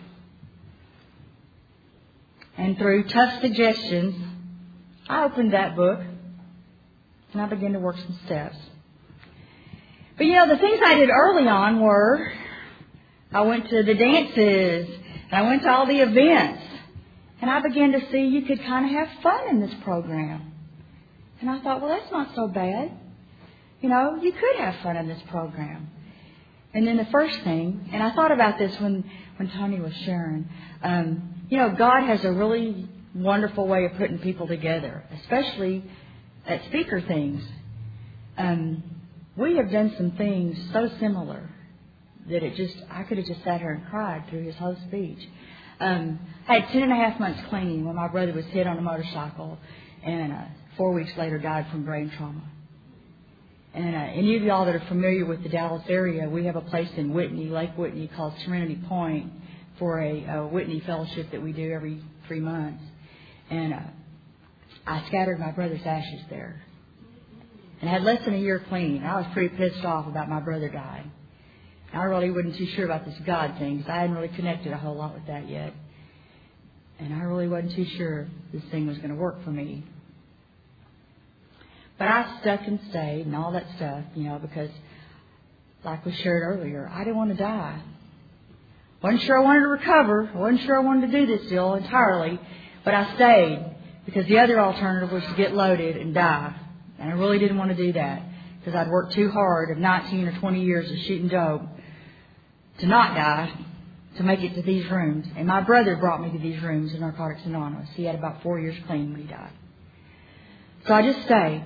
And through tough suggestions, I opened that book, and I began to work some steps. But, you know, the things I did early on were, I went to the dances, and I went to all the events, and I began to see you could kind of have fun in this program. And I thought, well, that's not so bad. You know, you could have fun in this program. And then the first thing, and I thought about this when, when Tony was sharing, um, you know, God has a really wonderful way of putting people together, especially at speaker things. Um, we have done some things so similar that it just, I could have just sat here and cried through his whole speech. Um, I had ten and a half months clean when my brother was hit on a motorcycle, and uh, four weeks later died from brain trauma. And uh, any of y'all that are familiar with the Dallas area, we have a place in Whitney, Lake Whitney, called Serenity Point, for a, a Whitney fellowship that we do every three months. And uh, I scattered my brother's ashes there. And I had less than a year clean. I was pretty pissed off about my brother dying. I really wasn't too sure about this God thing, because I hadn't really connected a whole lot with that yet. And I really wasn't too sure this thing was going to work for me. But I stuck and stayed and all that stuff, you know, because, like we shared earlier, I didn't want to die. Wasn't sure I wanted to recover. Wasn't sure I wanted to do this deal entirely. But I stayed, because the other alternative was to get loaded and die. And I really didn't want to do that, because I'd worked too hard of nineteen or twenty years of shooting dope to not die, to make it to these rooms. And my brother brought me to these rooms in Narcotics Anonymous. He had about four years clean when he died. So I just stayed.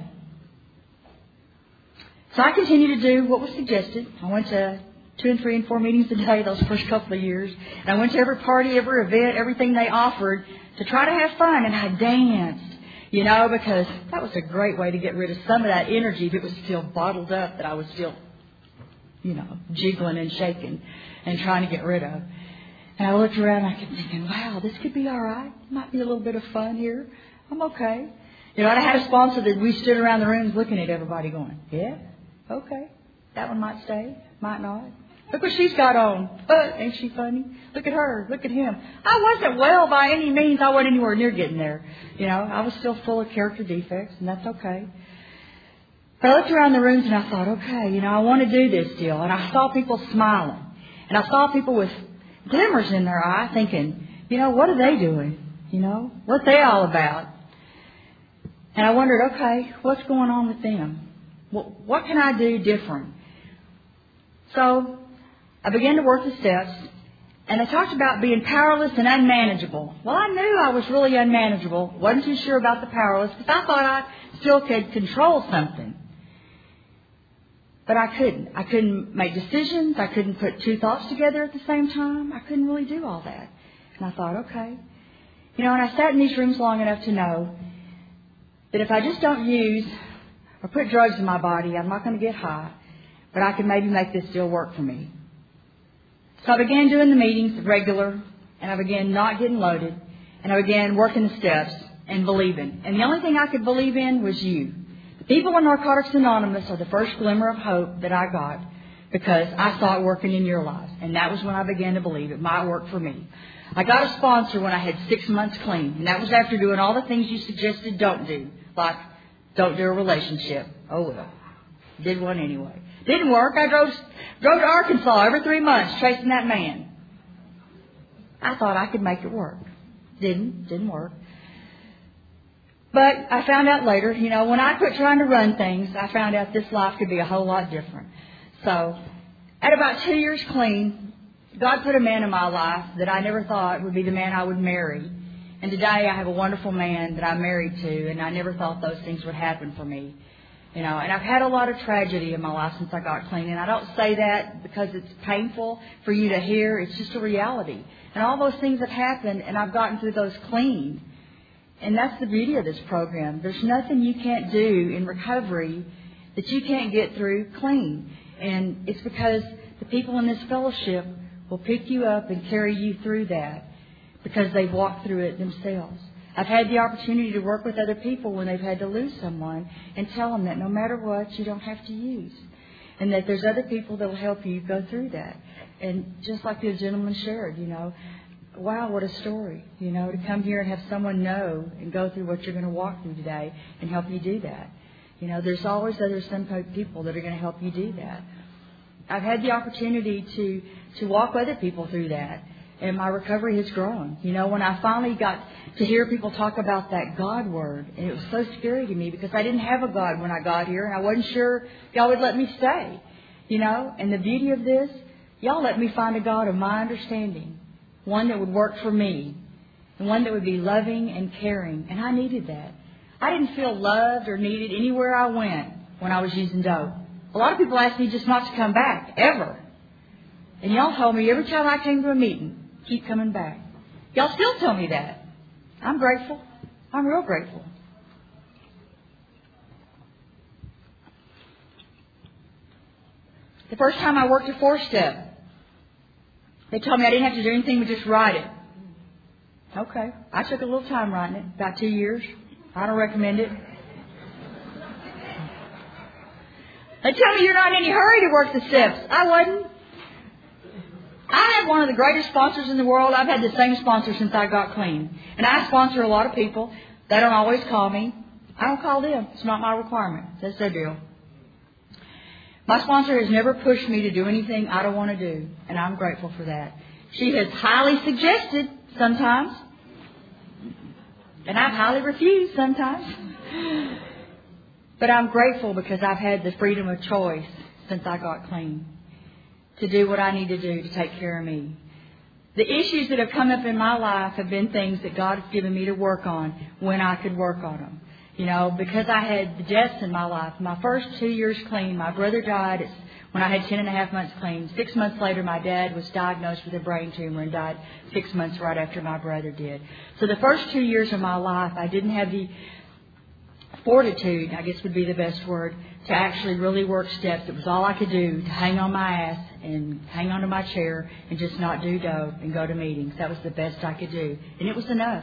So I continued to do what was suggested. I went to two and three and four meetings a day those first couple of years. And I went to every party, every event, everything they offered to try to have fun. And I danced, you know, because that was a great way to get rid of some of that energy that was still bottled up, that I was still, you know, jiggling and shaking and trying to get rid of. And I looked around and I kept thinking, wow, this could be all right. Might be a little bit of fun here. I'm okay. You know, and I had a sponsor that we stood around the rooms looking at everybody going, yeah, okay, that one might stay, might not. Look what she's got on. Uh, ain't she funny? Look at her. Look at him. I wasn't well by any means. I wasn't anywhere near getting there. You know, I was still full of character defects, and that's okay. But I looked around the rooms and I thought, okay, you know, I want to do this deal. And I saw people smiling. And I saw people with glimmers in their eye thinking, you know, what are they doing? You know, what they all about? And I wondered, okay, what's going on with them? What, what can I do different? So I began to work the steps, and I talked about being powerless and unmanageable. Well, I knew I was really unmanageable. Wasn't too sure about the powerless, because I thought I still could control something. But I couldn't. I couldn't make decisions. I couldn't put two thoughts together at the same time. I couldn't really do all that. And I thought, okay. You know, and I sat in these rooms long enough to know that if I just don't use or put drugs in my body, I'm not going to get high. But I can maybe make this deal work for me. So I began doing the meetings regular, and I began not getting loaded, and I began working the steps and believing. And the only thing I could believe in was you. The people in Narcotics Anonymous are the first glimmer of hope that I got because I saw it working in your lives. And that was when I began to believe it might work for me. I got a sponsor when I had six months clean, and that was after doing all the things you suggested don't do, like don't do a relationship. Oh, well, did one anyway. Didn't work. I drove drove to Arkansas every three months chasing that man. I thought I could make it work. Didn't. Didn't work. But I found out later, you know, when I quit trying to run things, I found out this life could be a whole lot different. So at about two years clean, God put a man in my life that I never thought would be the man I would marry. And today I have a wonderful man that I'm married to, and I never thought those things would happen for me. You know, and I've had a lot of tragedy in my life since I got clean. And I don't say that because it's painful for you to hear. It's just a reality. And all those things have happened, and I've gotten through those clean. And that's the beauty of this program. There's nothing you can't do in recovery that you can't get through clean. And it's because the people in this fellowship will pick you up and carry you through that because they've walked through it themselves. I've had the opportunity to work with other people when they've had to lose someone and tell them that no matter what, you don't have to use. And that there's other people that will help you go through that. And just like the gentleman shared, you know, wow, what a story, you know, to come here and have someone know and go through what you're going to walk through today and help you do that. You know, there's always other some people that are going to help you do that. I've had the opportunity to, to walk other people through that. And my recovery has grown. You know, when I finally got to hear people talk about that God word, and it was so scary to me because I didn't have a God when I got here, and I wasn't sure y'all would let me stay. You know, and the beauty of this, y'all let me find a God of my understanding, one that would work for me, and one that would be loving and caring. And I needed that. I didn't feel loved or needed anywhere I went when I was using dope. A lot of people asked me just not to come back, ever. And y'all told me every time I came to a meeting, keep coming back. Y'all still tell me that. I'm grateful. I'm real grateful. The first time I worked a four-step, they told me I didn't have to do anything but just write it. Okay. I took a little time writing it, about two years. I don't recommend it. They tell me you're not in any hurry to work the steps. I wasn't. I have one of the greatest sponsors in the world. I've had the same sponsor since I got clean. And I sponsor a lot of people. They don't always call me. I don't call them. It's not my requirement. That's their deal. My sponsor has never pushed me to do anything I don't want to do. And I'm grateful for that. She has highly suggested sometimes. And I've highly refused sometimes. But I'm grateful because I've had the freedom of choice since I got clean to do what I need to do to take care of me. The issues that have come up in my life have been things that God has given me to work on when I could work on them. You know, because I had the deaths in my life. My first two years clean, my brother died when I had ten and a half months clean. Six months later, my dad was diagnosed with a brain tumor and died six months right after my brother did. So the first two years of my life, I didn't have the fortitude, I guess would be the best word, to actually really work steps. It was all I could do to hang on my ass and hang onto my chair and just not do dope and go to meetings. That was the best I could do. And it was enough.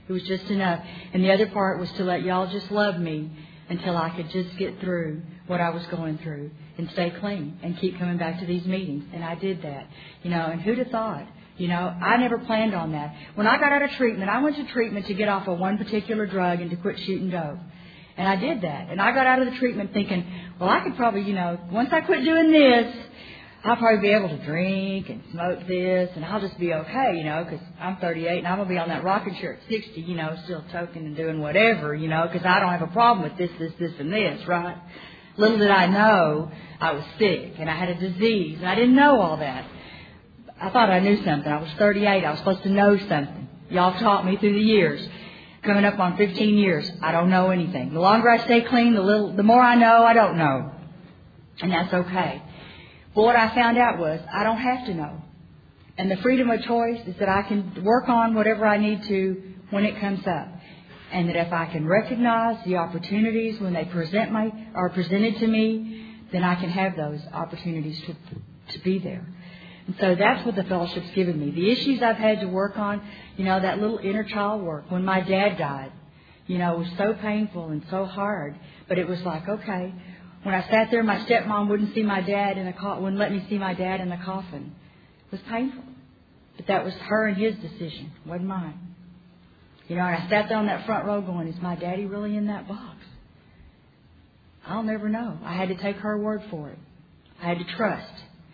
It was just enough. And the other part was to let y'all just love me until I could just get through what I was going through and stay clean and keep coming back to these meetings. And I did that. You know, and who'd have thought? You know, I never planned on that. When I got out of treatment, I went to treatment to get off of one particular drug and to quit shooting dope. And I did that. And I got out of the treatment thinking, well, I could probably, you know, once I quit doing this, I'll probably be able to drink and smoke this, and I'll just be okay, you know, because I'm thirty-eight and I'm going to be on that rocking chair at sixty, you know, still toking and doing whatever, you know, because I don't have a problem with this, this, this, and this, right? Little did I know I was sick and I had a disease, and I didn't know all that. I thought I knew something. I was thirty-eight. I was supposed to know something. Y'all taught me through the years. Coming up on fifteen years, I don't know anything. The longer I stay clean, the little, the more I know I don't know. And that's okay. But what I found out was I don't have to know. And the freedom of choice is that I can work on whatever I need to when it comes up. And that if I can recognize the opportunities when they present my, are presented to me, then I can have those opportunities to, to be there. And so that's what the fellowship's given me. The issues I've had to work on, you know, that little inner child work. When my dad died, you know, it was so painful and so hard. But it was like, okay, when I sat there, my stepmom wouldn't see my dad in a co- wouldn't let me see my dad in the coffin. It was painful. But that was her and his decision. It wasn't mine. You know, and I sat there on that front row going, is my daddy really in that box? I'll never know. I had to take her word for it. I had to trust.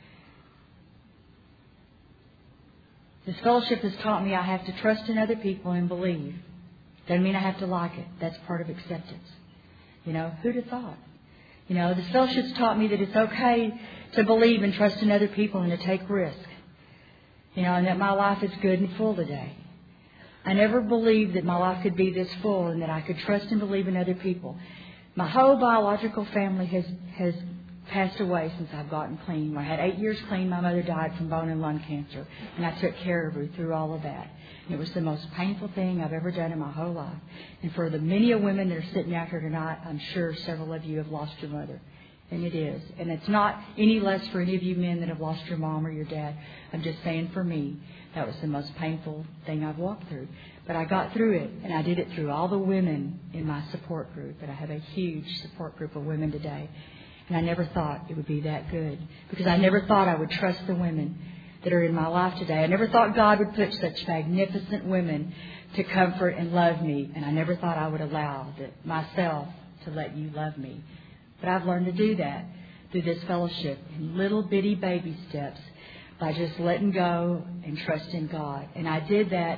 This fellowship has taught me I have to trust in other people and believe. Doesn't mean I have to like it. That's part of acceptance. You know, who'd have thought? You know, this fellowship's taught me that it's okay to believe and trust in other people and to take risk. You know, and that my life is good and full today. I never believed that my life could be this full and that I could trust and believe in other people. My whole biological family has, has passed away since I've gotten clean. When I had eight years clean, my mother died from bone and lung cancer. And I took care of her through all of that. And it was the most painful thing I've ever done in my whole life. And for the many of women that are sitting out here tonight, I'm sure several of you have lost your mother. And it is. And it's not any less for any of you men that have lost your mom or your dad. I'm just saying for me, that was the most painful thing I've walked through. But I got through it, and I did it through all the women in my support group. And I have a huge support group of women today. And I never thought it would be that good. Because I never thought I would trust the women that are in my life today. I never thought God would put such magnificent women to comfort and love me. And I never thought I would allow that myself to let you love me. But I've learned to do that through this fellowship in little bitty baby steps by just letting go and trusting God. And I did that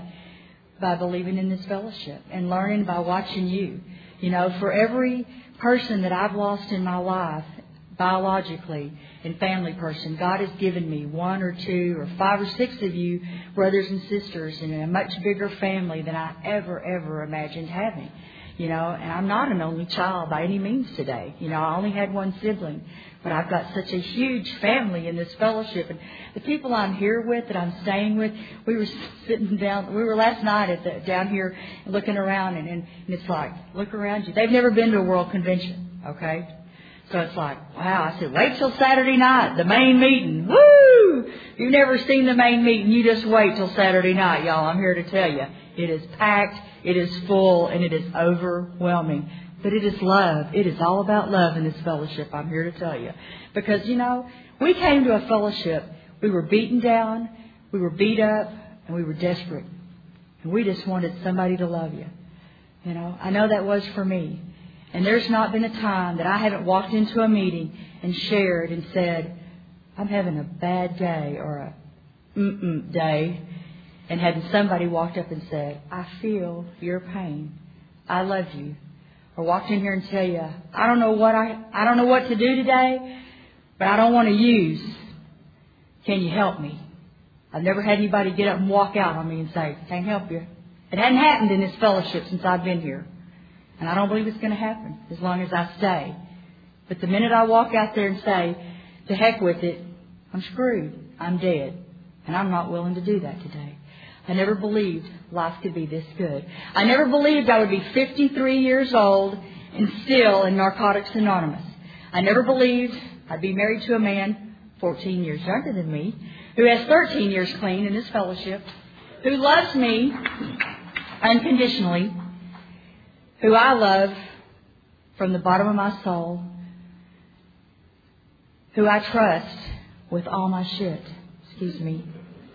by believing in this fellowship and learning by watching you. You know, for every person that I've lost in my life, biologically and family person, God has given me one or two or five or six of you brothers and sisters in a much bigger family than I ever, ever imagined having. You know, and I'm not an only child by any means today. You know, I only had one sibling. But I've got such a huge family in this fellowship. And the people I'm here with, that I'm staying with, we were sitting down, we were last night at the, down here looking around. And, and, and it's like, look around you. They've never been to a world convention, okay? So it's like, wow. I said, wait till Saturday night, the main meeting. Woo! If you've never seen the main meeting, you just wait till Saturday night, y'all. I'm here to tell you. It is packed, it is full, and it is overwhelming. But it is love. It is all about love in this fellowship, I'm here to tell you. Because, you know, we came to a fellowship. We were beaten down, we were beat up, and we were desperate. And we just wanted somebody to love you. You know, I know that was for me. And there's not been a time that I haven't walked into a meeting and shared and said, I'm having a bad day or a mm-mm day. And had somebody walked up and said, I feel your pain. I love you. Or walked in here and tell you, I don't know what I, I don't know what to do today, but I don't want to use. Can you help me? I've never had anybody get up and walk out on me and say, can't help you. It hadn't happened in this fellowship since I've been here. And I don't believe it's going to happen as long as I stay. But the minute I walk out there and say, to heck with it, I'm screwed. I'm dead. And I'm not willing to do that today. I never believed life could be this good. I never believed I would be fifty-three years old and still in Narcotics Anonymous. I never believed I'd be married to a man fourteen years younger than me, who has thirteen years clean in this fellowship, who loves me, unconditionally, who I love from the bottom of my soul, who I trust with all my shit, excuse me,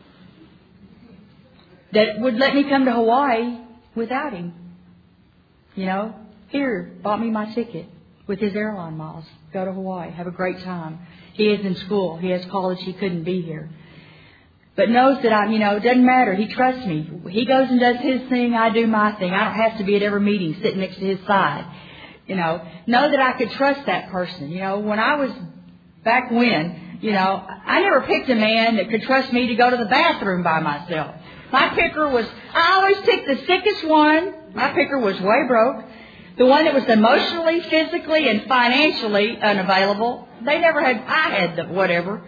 that would let me come to Hawaii without him. You know, here, bought me my ticket with his airline miles. Go to Hawaii, have a great time. He is in school. He has college. He couldn't be here. But knows that I'm, you know, it doesn't matter. He trusts me. He goes and does his thing. I do my thing. I don't have to be at every meeting sitting next to his side. You know, know that I could trust that person. You know, when I was back when, you know, I never picked a man that could trust me to go to the bathroom by myself. My picker was, I always picked the sickest one. My picker was way broke. The one that was emotionally, physically, and financially unavailable. They never had, I had the whatever.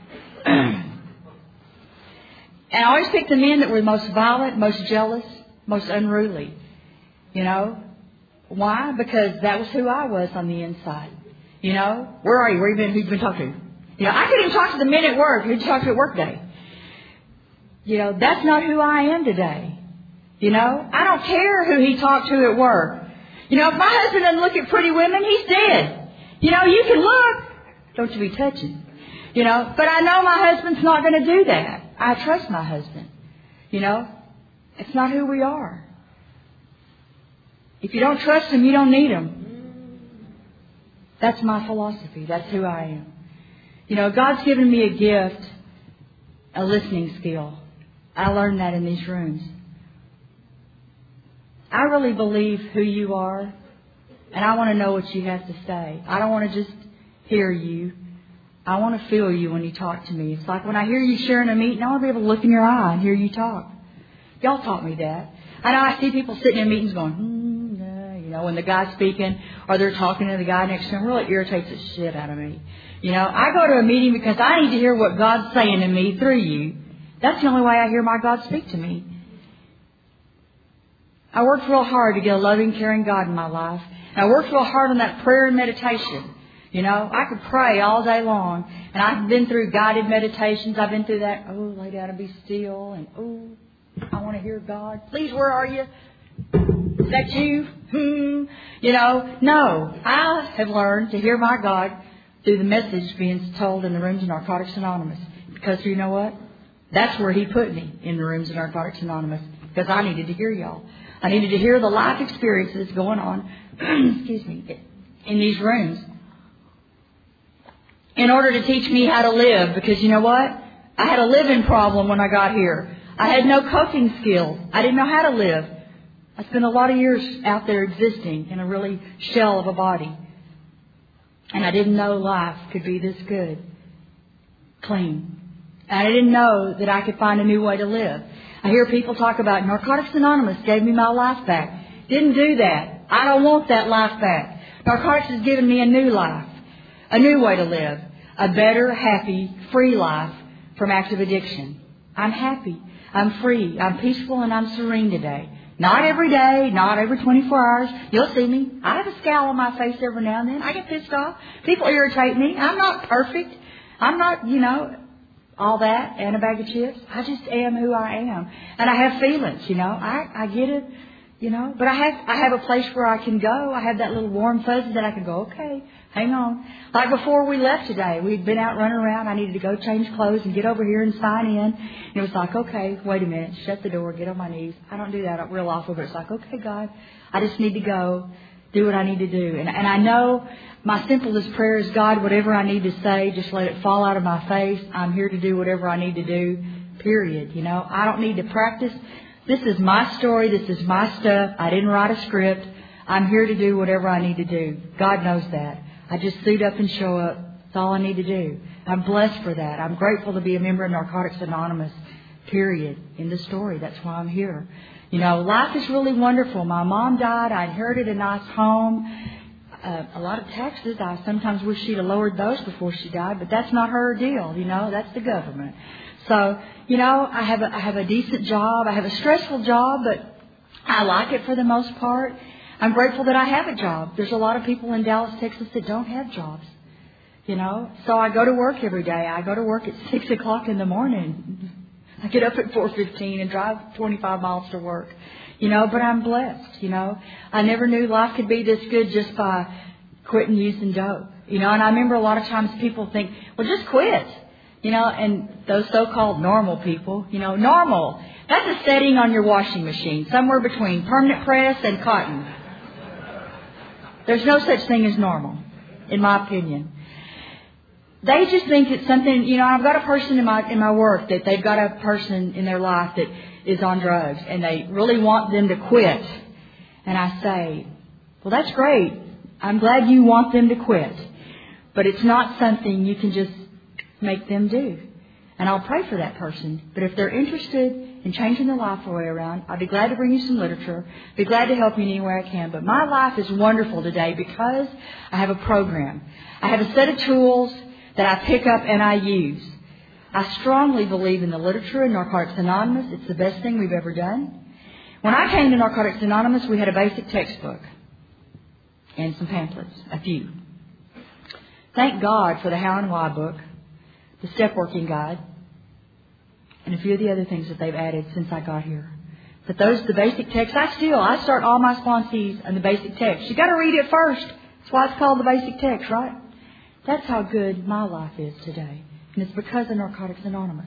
And I always picked the men that were most violent, most jealous, most unruly. You know? Why? Because that was who I was on the inside. You know? Where are you? Where you been? Who you been talking to? You know, I couldn't even talk to the men at work. Who'd you talk to at work day? You know, that's not who I am today. You know? I don't care who he talked to at work. You know, if my husband doesn't look at pretty women, he's dead. You know, you can look. Don't you be touching. You know, but I know my husband's not going to do that. I trust my husband. You know, it's not who we are. If you don't trust him, you don't need him. That's my philosophy. That's who I am. You know, God's given me a gift, a listening skill. I learned that in these rooms. I really believe who you are, and I want to know what you have to say. I don't want to just hear you. I want to feel you when you talk to me. It's like when I hear you sharing a meeting, I want to be able to look in your eye and hear you talk. Y'all taught me that. I know I see people sitting in meetings going, hmm, yeah, you know, when the guy's speaking or they're talking to the guy next to him, really irritates the shit out of me. You know, I go to a meeting because I need to hear what God's saying to me through you. That's the only way I hear my God speak to me. I worked real hard to get a loving, caring God in my life. And I worked real hard on that prayer and meditation. You know, I could pray all day long. And I've been through guided meditations. I've been through that, oh, lay down and be still. And, oh, I want to hear God. Please, where are you? Is that you? Hmm. You know, no. I have learned to hear my God through the message being told in the rooms of Narcotics Anonymous. Because you know what? That's where he put me, in the rooms of Narcotics Anonymous. Because I needed to hear y'all. I needed to hear the life experiences going on, excuse me, in these rooms. In order to teach me how to live. Because you know what? I had a living problem when I got here. I had no coping skills. I didn't know how to live. I spent a lot of years out there existing in a really shell of a body. And I didn't know life could be this good. Clean. And I didn't know that I could find a new way to live. I hear people talk about Narcotics Anonymous gave me my life back. Didn't do that. I don't want that life back. Narcotics has given me a new life. A new way to live. A better, happy, free life from active addiction. I'm happy. I'm free. I'm peaceful and I'm serene today. Not every day, not every twenty-four hours. You'll see me. I have a scowl on my face every now and then. I get pissed off. People irritate me. I'm not perfect. I'm not, you know, all that and a bag of chips. I just am who I am. And I have feelings, you know. I, I get it, you know. But I have I have a place where I can go. I have that little warm fuzzy that I can go, okay, hang on. Like before we left today, we'd been out running around. I needed to go change clothes and get over here and sign in. And it was like, okay, wait a minute. Shut the door. Get on my knees. I don't do that real often, but it's like, okay, God, I just need to go do what I need to do. And, and I know my simplest prayer is, God, whatever I need to say, just let it fall out of my face. I'm here to do whatever I need to do, period. You know, I don't need to practice. This is my story. This is my stuff. I didn't write a script. I'm here to do whatever I need to do. God knows that. I just suit up and show up. That's all I need to do. I'm blessed for that. I'm grateful to be a member of Narcotics Anonymous, period, in the story. That's why I'm here. You know, life is really wonderful. My mom died. I inherited a nice home. Uh, a lot of taxes. I sometimes wish she'd have lowered those before she died, but that's not her deal. You know, that's the government. So, you know, I have a, I have a decent job. I have a stressful job, but I like it for the most part. I'm grateful that I have a job. There's a lot of people in Dallas, Texas that don't have jobs. You know, so I go to work every day. I go to work at six o'clock in the morning. I get up at four fifteen and drive twenty-five miles to work. You know, but I'm blessed, you know. I never knew life could be this good just by quitting using dope. You know, and I remember a lot of times people think, well, just quit. You know, and those so-called normal people, you know, normal. That's a setting on your washing machine, somewhere between permanent press and cotton. There's no such thing as normal, in my opinion. They just think it's something, you know, I've got a person in my in my work that they've got a person in their life that is on drugs and they really want them to quit. And I say, well, that's great. I'm glad you want them to quit. But it's not something you can just make them do. And I'll pray for that person. But if they're interested in changing their life way around, I'll be glad to bring you some literature. Be glad to help you in any way I can. But my life is wonderful today because I have a program. I have a set of tools that I pick up and I use. I strongly believe in the literature in Narcotics Anonymous. It's the best thing we've ever done. When I came to Narcotics Anonymous, we had a basic textbook and some pamphlets, a few. Thank God for the How and Why book, the Step Working Guide, and a few of the other things that they've added since I got here. But those, the basic text, I still, I start all my sponsees on the basic text. You got to read it first. That's why it's called the basic text, right? That's how good my life is today. And it's because of Narcotics Anonymous.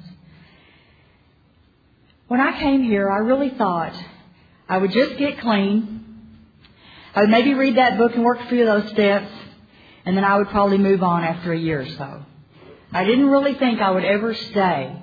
When I came here, I really thought I would just get clean. I would maybe read that book and work a few of those steps. And then I would probably move on after a year or so. I didn't really think I would ever stay.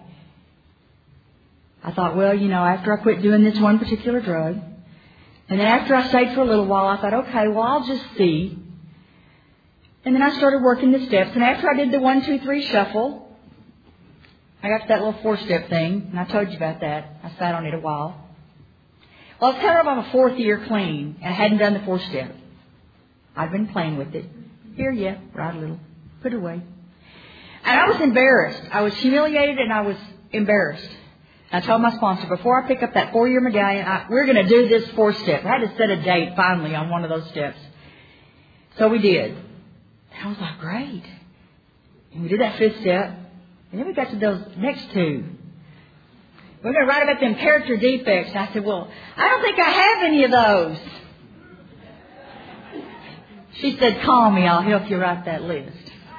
I thought, well, you know, after I quit doing this one particular drug, and then after I stayed for a little while, I thought, okay, well, I'll just see. And then I started working the steps. And after I did the one, two, three shuffle, I got to that little four-step thing, and I told you about that. I sat on it a while. Well, I was kind of on my fourth year clean, and I hadn't done the four-step. I'd been playing with it. Here, yeah, right a little. Put it away. And I was embarrassed. I was humiliated, and I was embarrassed. I told my sponsor, before I pick up that four-year medallion, I, we're going to do this four-step. I had to set a date, finally, on one of those steps. So we did. And I was like, great. And we did that fifth step. And then we got to those next two. We're going to write about them character defects. And I said, well, I don't think I have any of those. She said, call me. I'll help you write that list.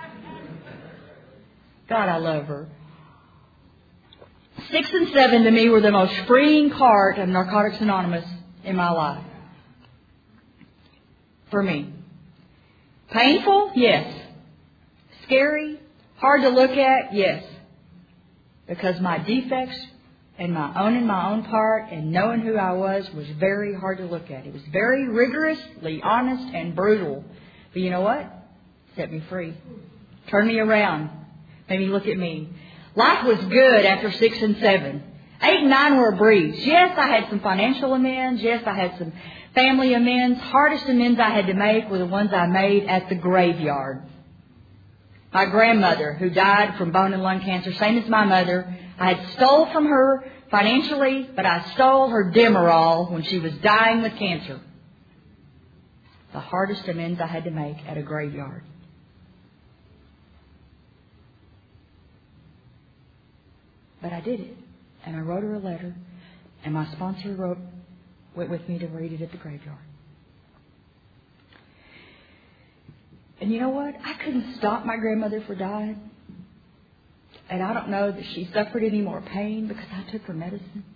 God, I love her. Six and seven to me were the most freeing part of Narcotics Anonymous in my life. For me. Painful? Yes. Scary? Hard to look at? Yes. Because my defects and my owning my own part and knowing who I was was very hard to look at. It was very rigorously honest and brutal. But you know what? Set me free. Turned me around. Made me look at me. Life was good after six and seven. Eight and nine were a breeze. Yes, I had some financial amends. Yes, I had some family amends. Hardest amends I had to make were the ones I made at the graveyard. My grandmother, who died from bone and lung cancer, same as my mother. I had stole from her financially, but I stole her Demerol when she was dying with cancer. The hardest amends I had to make at a graveyard. But I did it. And I wrote her a letter. And my sponsor wrote, went with me to read it at the graveyard. And you know what? I couldn't stop my grandmother from dying. And I don't know that she suffered any more pain because I took her medicine.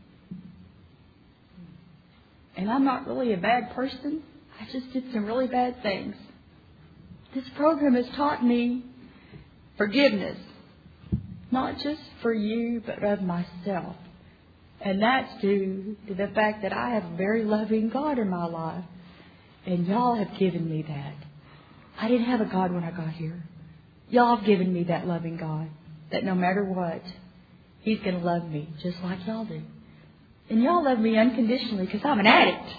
And I'm not really a bad person. I just did some really bad things. This program has taught me forgiveness. Not just for you, but of myself. And that's due to the fact that I have a very loving God in my life. And y'all have given me that. I didn't have a God when I got here. Y'all have given me that loving God. That no matter what, He's going to love me just like y'all do. And y'all love me unconditionally because I'm an addict.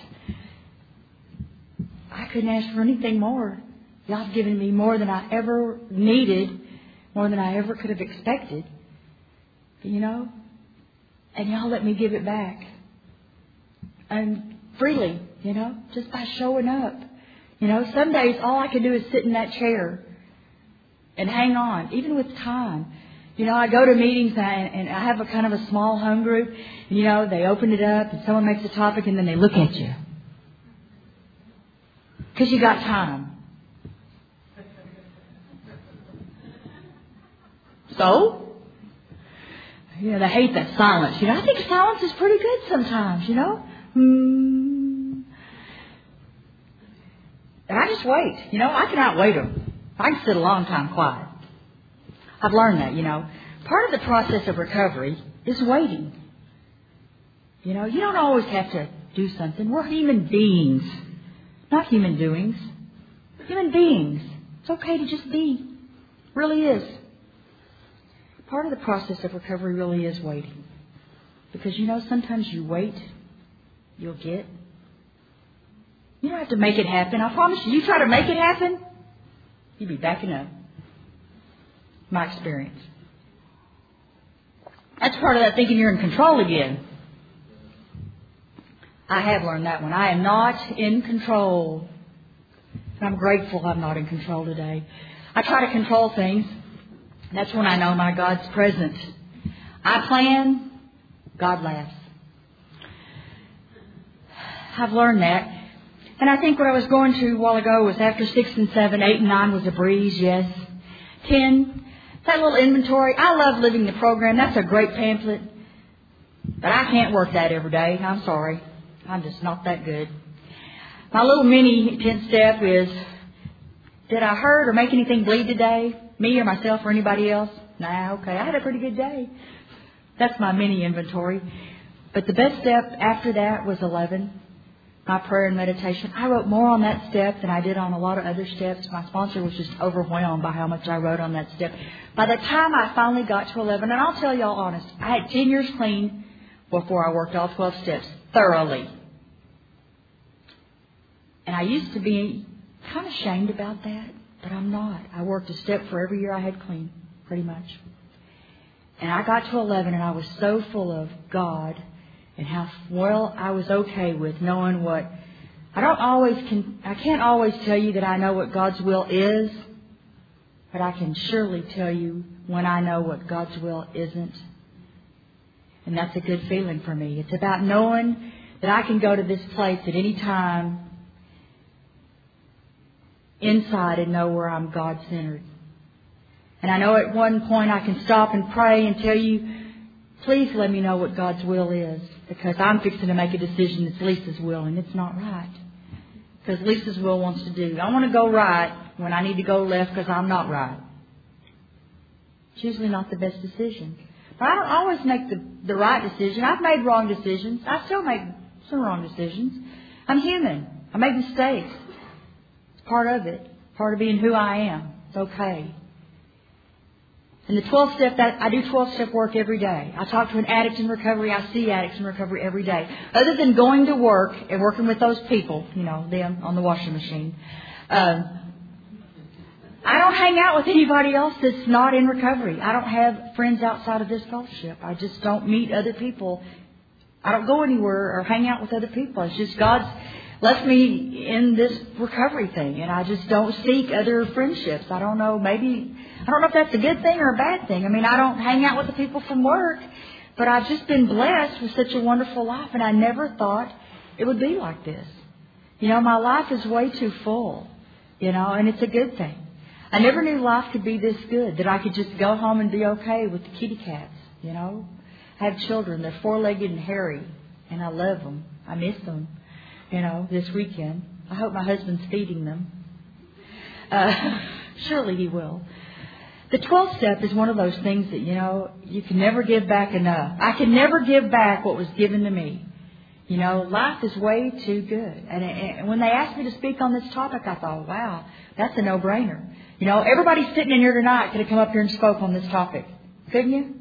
I couldn't ask for anything more. Y'all have given me more than I ever needed. More than I ever could have expected. You know? And y'all let me give it back. And freely, you know? Just by showing up. You know, some days all I can do is sit in that chair and hang on, even with time. You know, I go to meetings and I, and I have a kind of a small home group. And, you know, they open it up and someone makes a topic and then they look at you. Because you got time. So? You know, they hate that silence. You know, I think silence is pretty good sometimes, you know. Hmm. And I just wait. You know, I can outwait them. I can sit a long time quiet. I've learned that, you know. Part of the process of recovery is waiting. You know, you don't always have to do something. We're human beings, not human doings. Human beings. It's okay to just be. It really is. Part of the process of recovery really is waiting. Because, you know, sometimes you wait, you'll get. You don't have to make it happen. I promise you, you try to make it happen, you'll be backing up. My experience. That's part of that thinking you're in control again. I have learned that one. I am not in control. And I'm grateful I'm not in control today. I try to control things. That's when I know my God's present. I plan, God laughs. I've learned that. And I think what I was going to a while ago was after six and seven, eight and nine was a breeze, yes. Ten, that little inventory. I love living the program. That's a great pamphlet. But I can't work that every day. I'm sorry. I'm just not that good. My little mini tenth step is, did I hurt or make anything bleed today? Me or myself or anybody else? Nah, okay. I had a pretty good day. That's my mini inventory. But the best step after that was eleven. My prayer and meditation. I wrote more on that step than I did on a lot of other steps. My sponsor was just overwhelmed by how much I wrote on that step. By the time I finally got to eleven, and I'll tell y'all honest, I had ten years clean before I worked all twelve steps thoroughly. And I used to be kind of ashamed about that, but I'm not. I worked a step for every year I had clean, pretty much. And I got to eleven, and I was so full of God and how well I was okay with knowing what I don't always can. I can't always tell you that I know what God's will is, but I can surely tell you when I know what God's will isn't. And that's a good feeling for me. It's about knowing that I can go to this place at any time inside and know where I'm God-centered. And I know at one point I can stop and pray and tell you, please let me know what God's will is, because I'm fixing to make a decision that's Lisa's will, and it's not right. Because Lisa's will wants to do. I want to go right when I need to go left because I'm not right. It's usually not the best decision. But I don't always make the, the right decision. I've made wrong decisions. I still make some wrong decisions. I'm human. I make mistakes. It's part of it. Part of being who I am. It's okay. And the twelve step, that I do twelve step work every day. I talk to an addict in recovery. I see addicts in recovery every day. Other than going to work and working with those people, you know, them on the washing machine, um, I don't hang out with anybody else that's not in recovery. I don't have friends outside of this fellowship. I just don't meet other people. I don't go anywhere or hang out with other people. It's just God's left me in this recovery thing, and I just don't seek other friendships. I don't know, maybe, I don't know if that's a good thing or a bad thing. I mean, I don't hang out with the people from work, but I've just been blessed with such a wonderful life, and I never thought it would be like this. You know, my life is way too full, you know, and it's a good thing. I never knew life could be this good, that I could just go home and be okay with the kitty cats, you know. I have children. They're four-legged and hairy, and I love them. I miss them. You know, this weekend. I hope my husband's feeding them. Uh, surely he will. The twelfth step is one of those things that, you know, you can never give back enough. I can never give back what was given to me. You know, life is way too good. And, and when they asked me to speak on this topic, I thought, wow, that's a no-brainer. You know, everybody sitting in here tonight could have come up here and spoke on this topic. Couldn't you?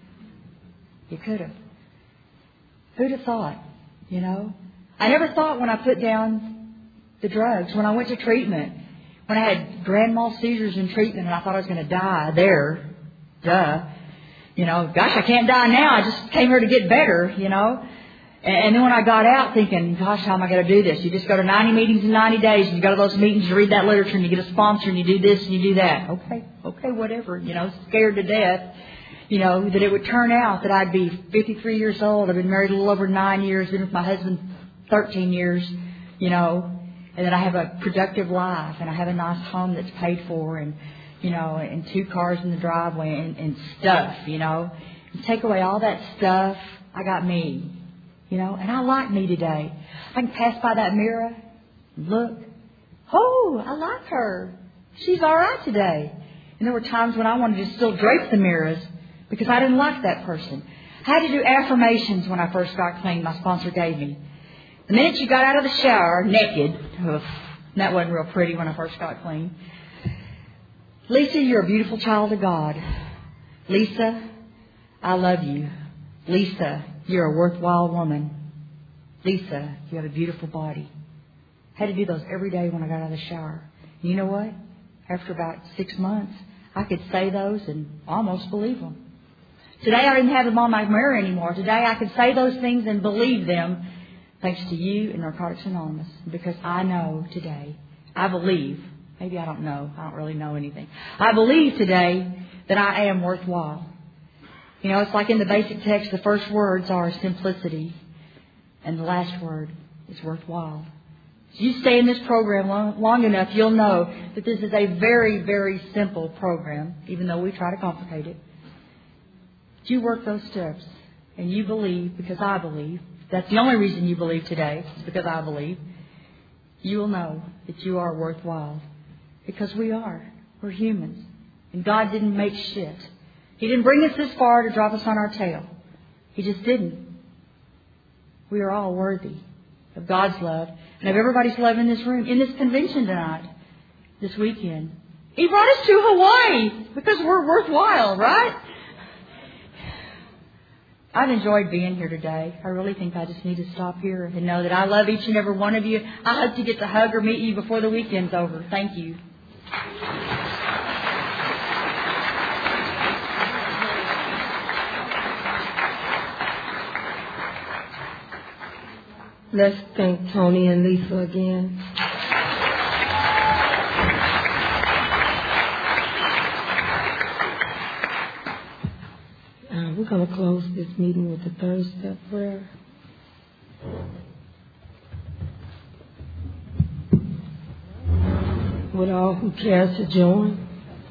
You could have. Who'd have thought, you know? I never thought when I put down the drugs, when I went to treatment, when I had grand mal seizures in treatment and I thought I was going to die there, duh. You know, gosh, I can't die now. I just came here to get better, you know. And, and then when I got out thinking, gosh, how am I going to do this? You just go to ninety meetings in ninety days and you go to those meetings, you read that literature and you get a sponsor and you do this and you do that. Okay, okay, whatever, you know, scared to death. you know, that it would turn out that I'd be fifty-three years old. I've been married a little over nine years, been with my husband thirteen years, you know, and that I have a productive life and I have a nice home that's paid for and, you know, and two cars in the driveway and, and stuff, you know. And take away all that stuff, I got me, you know, and I like me today. I can pass by that mirror and look. Oh, I like her. She's all right today. And there were times when I wanted to still drape the mirrors because I didn't like that person. I had to do affirmations when I first got clean. My sponsor gave me. The minute you got out of the shower naked, ugh, that wasn't real pretty when I first got clean. Lisa, you're a beautiful child of God. Lisa, I love you. Lisa, you're a worthwhile woman. Lisa, you have a beautiful body. I had to do those every day when I got out of the shower. And you know what? After about six months, I could say those and almost believe them. Today I didn't have them on my mirror anymore. Today I could say those things and believe them thanks to you and Narcotics Anonymous. Because I know today, I believe, maybe I don't know, I don't really know anything. I believe today that I am worthwhile. You know, it's like in the basic text, the first words are simplicity and the last word is worthwhile. If you stay in this program long, long enough, you'll know that this is a very, very simple program, even though we try to complicate it. If you work those steps and you believe, because I believe, that's the only reason you believe today, is because I believe, you will know that you are worthwhile. Because we are. We're humans. And God didn't make shit. He didn't bring us this far to drop us on our tail. He just didn't. We are all worthy of God's love and of everybody's love in this room, in this convention tonight, this weekend. He brought us to Hawaii because we're worthwhile, right? I've enjoyed being here today. I really think I just need to stop here and know that I love each and every one of you. I hope to get to hug or meet you before the weekend's over. Thank you. Let's thank Tony and Lisa again. Uh, we're going to close this meeting with the third step prayer. Would all who care to join?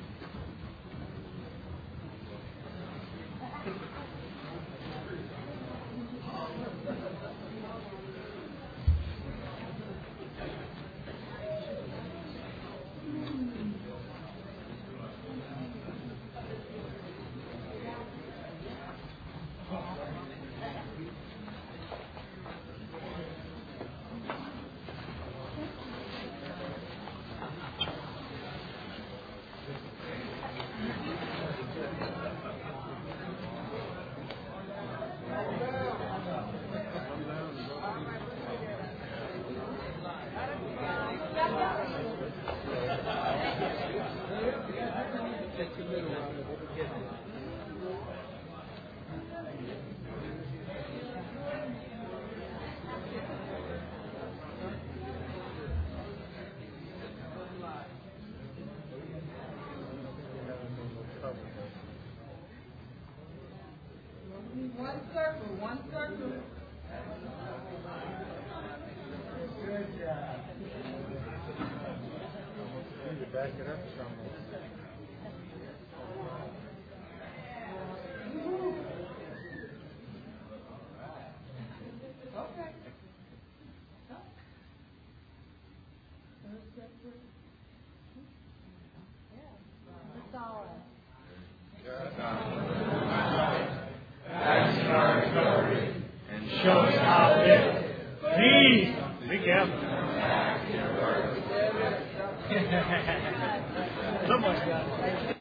One circle, one circle. Good job. You need to back it up somewhere. Okay. That's all right. And show us how to live. Please, be careful. Somebody's got it.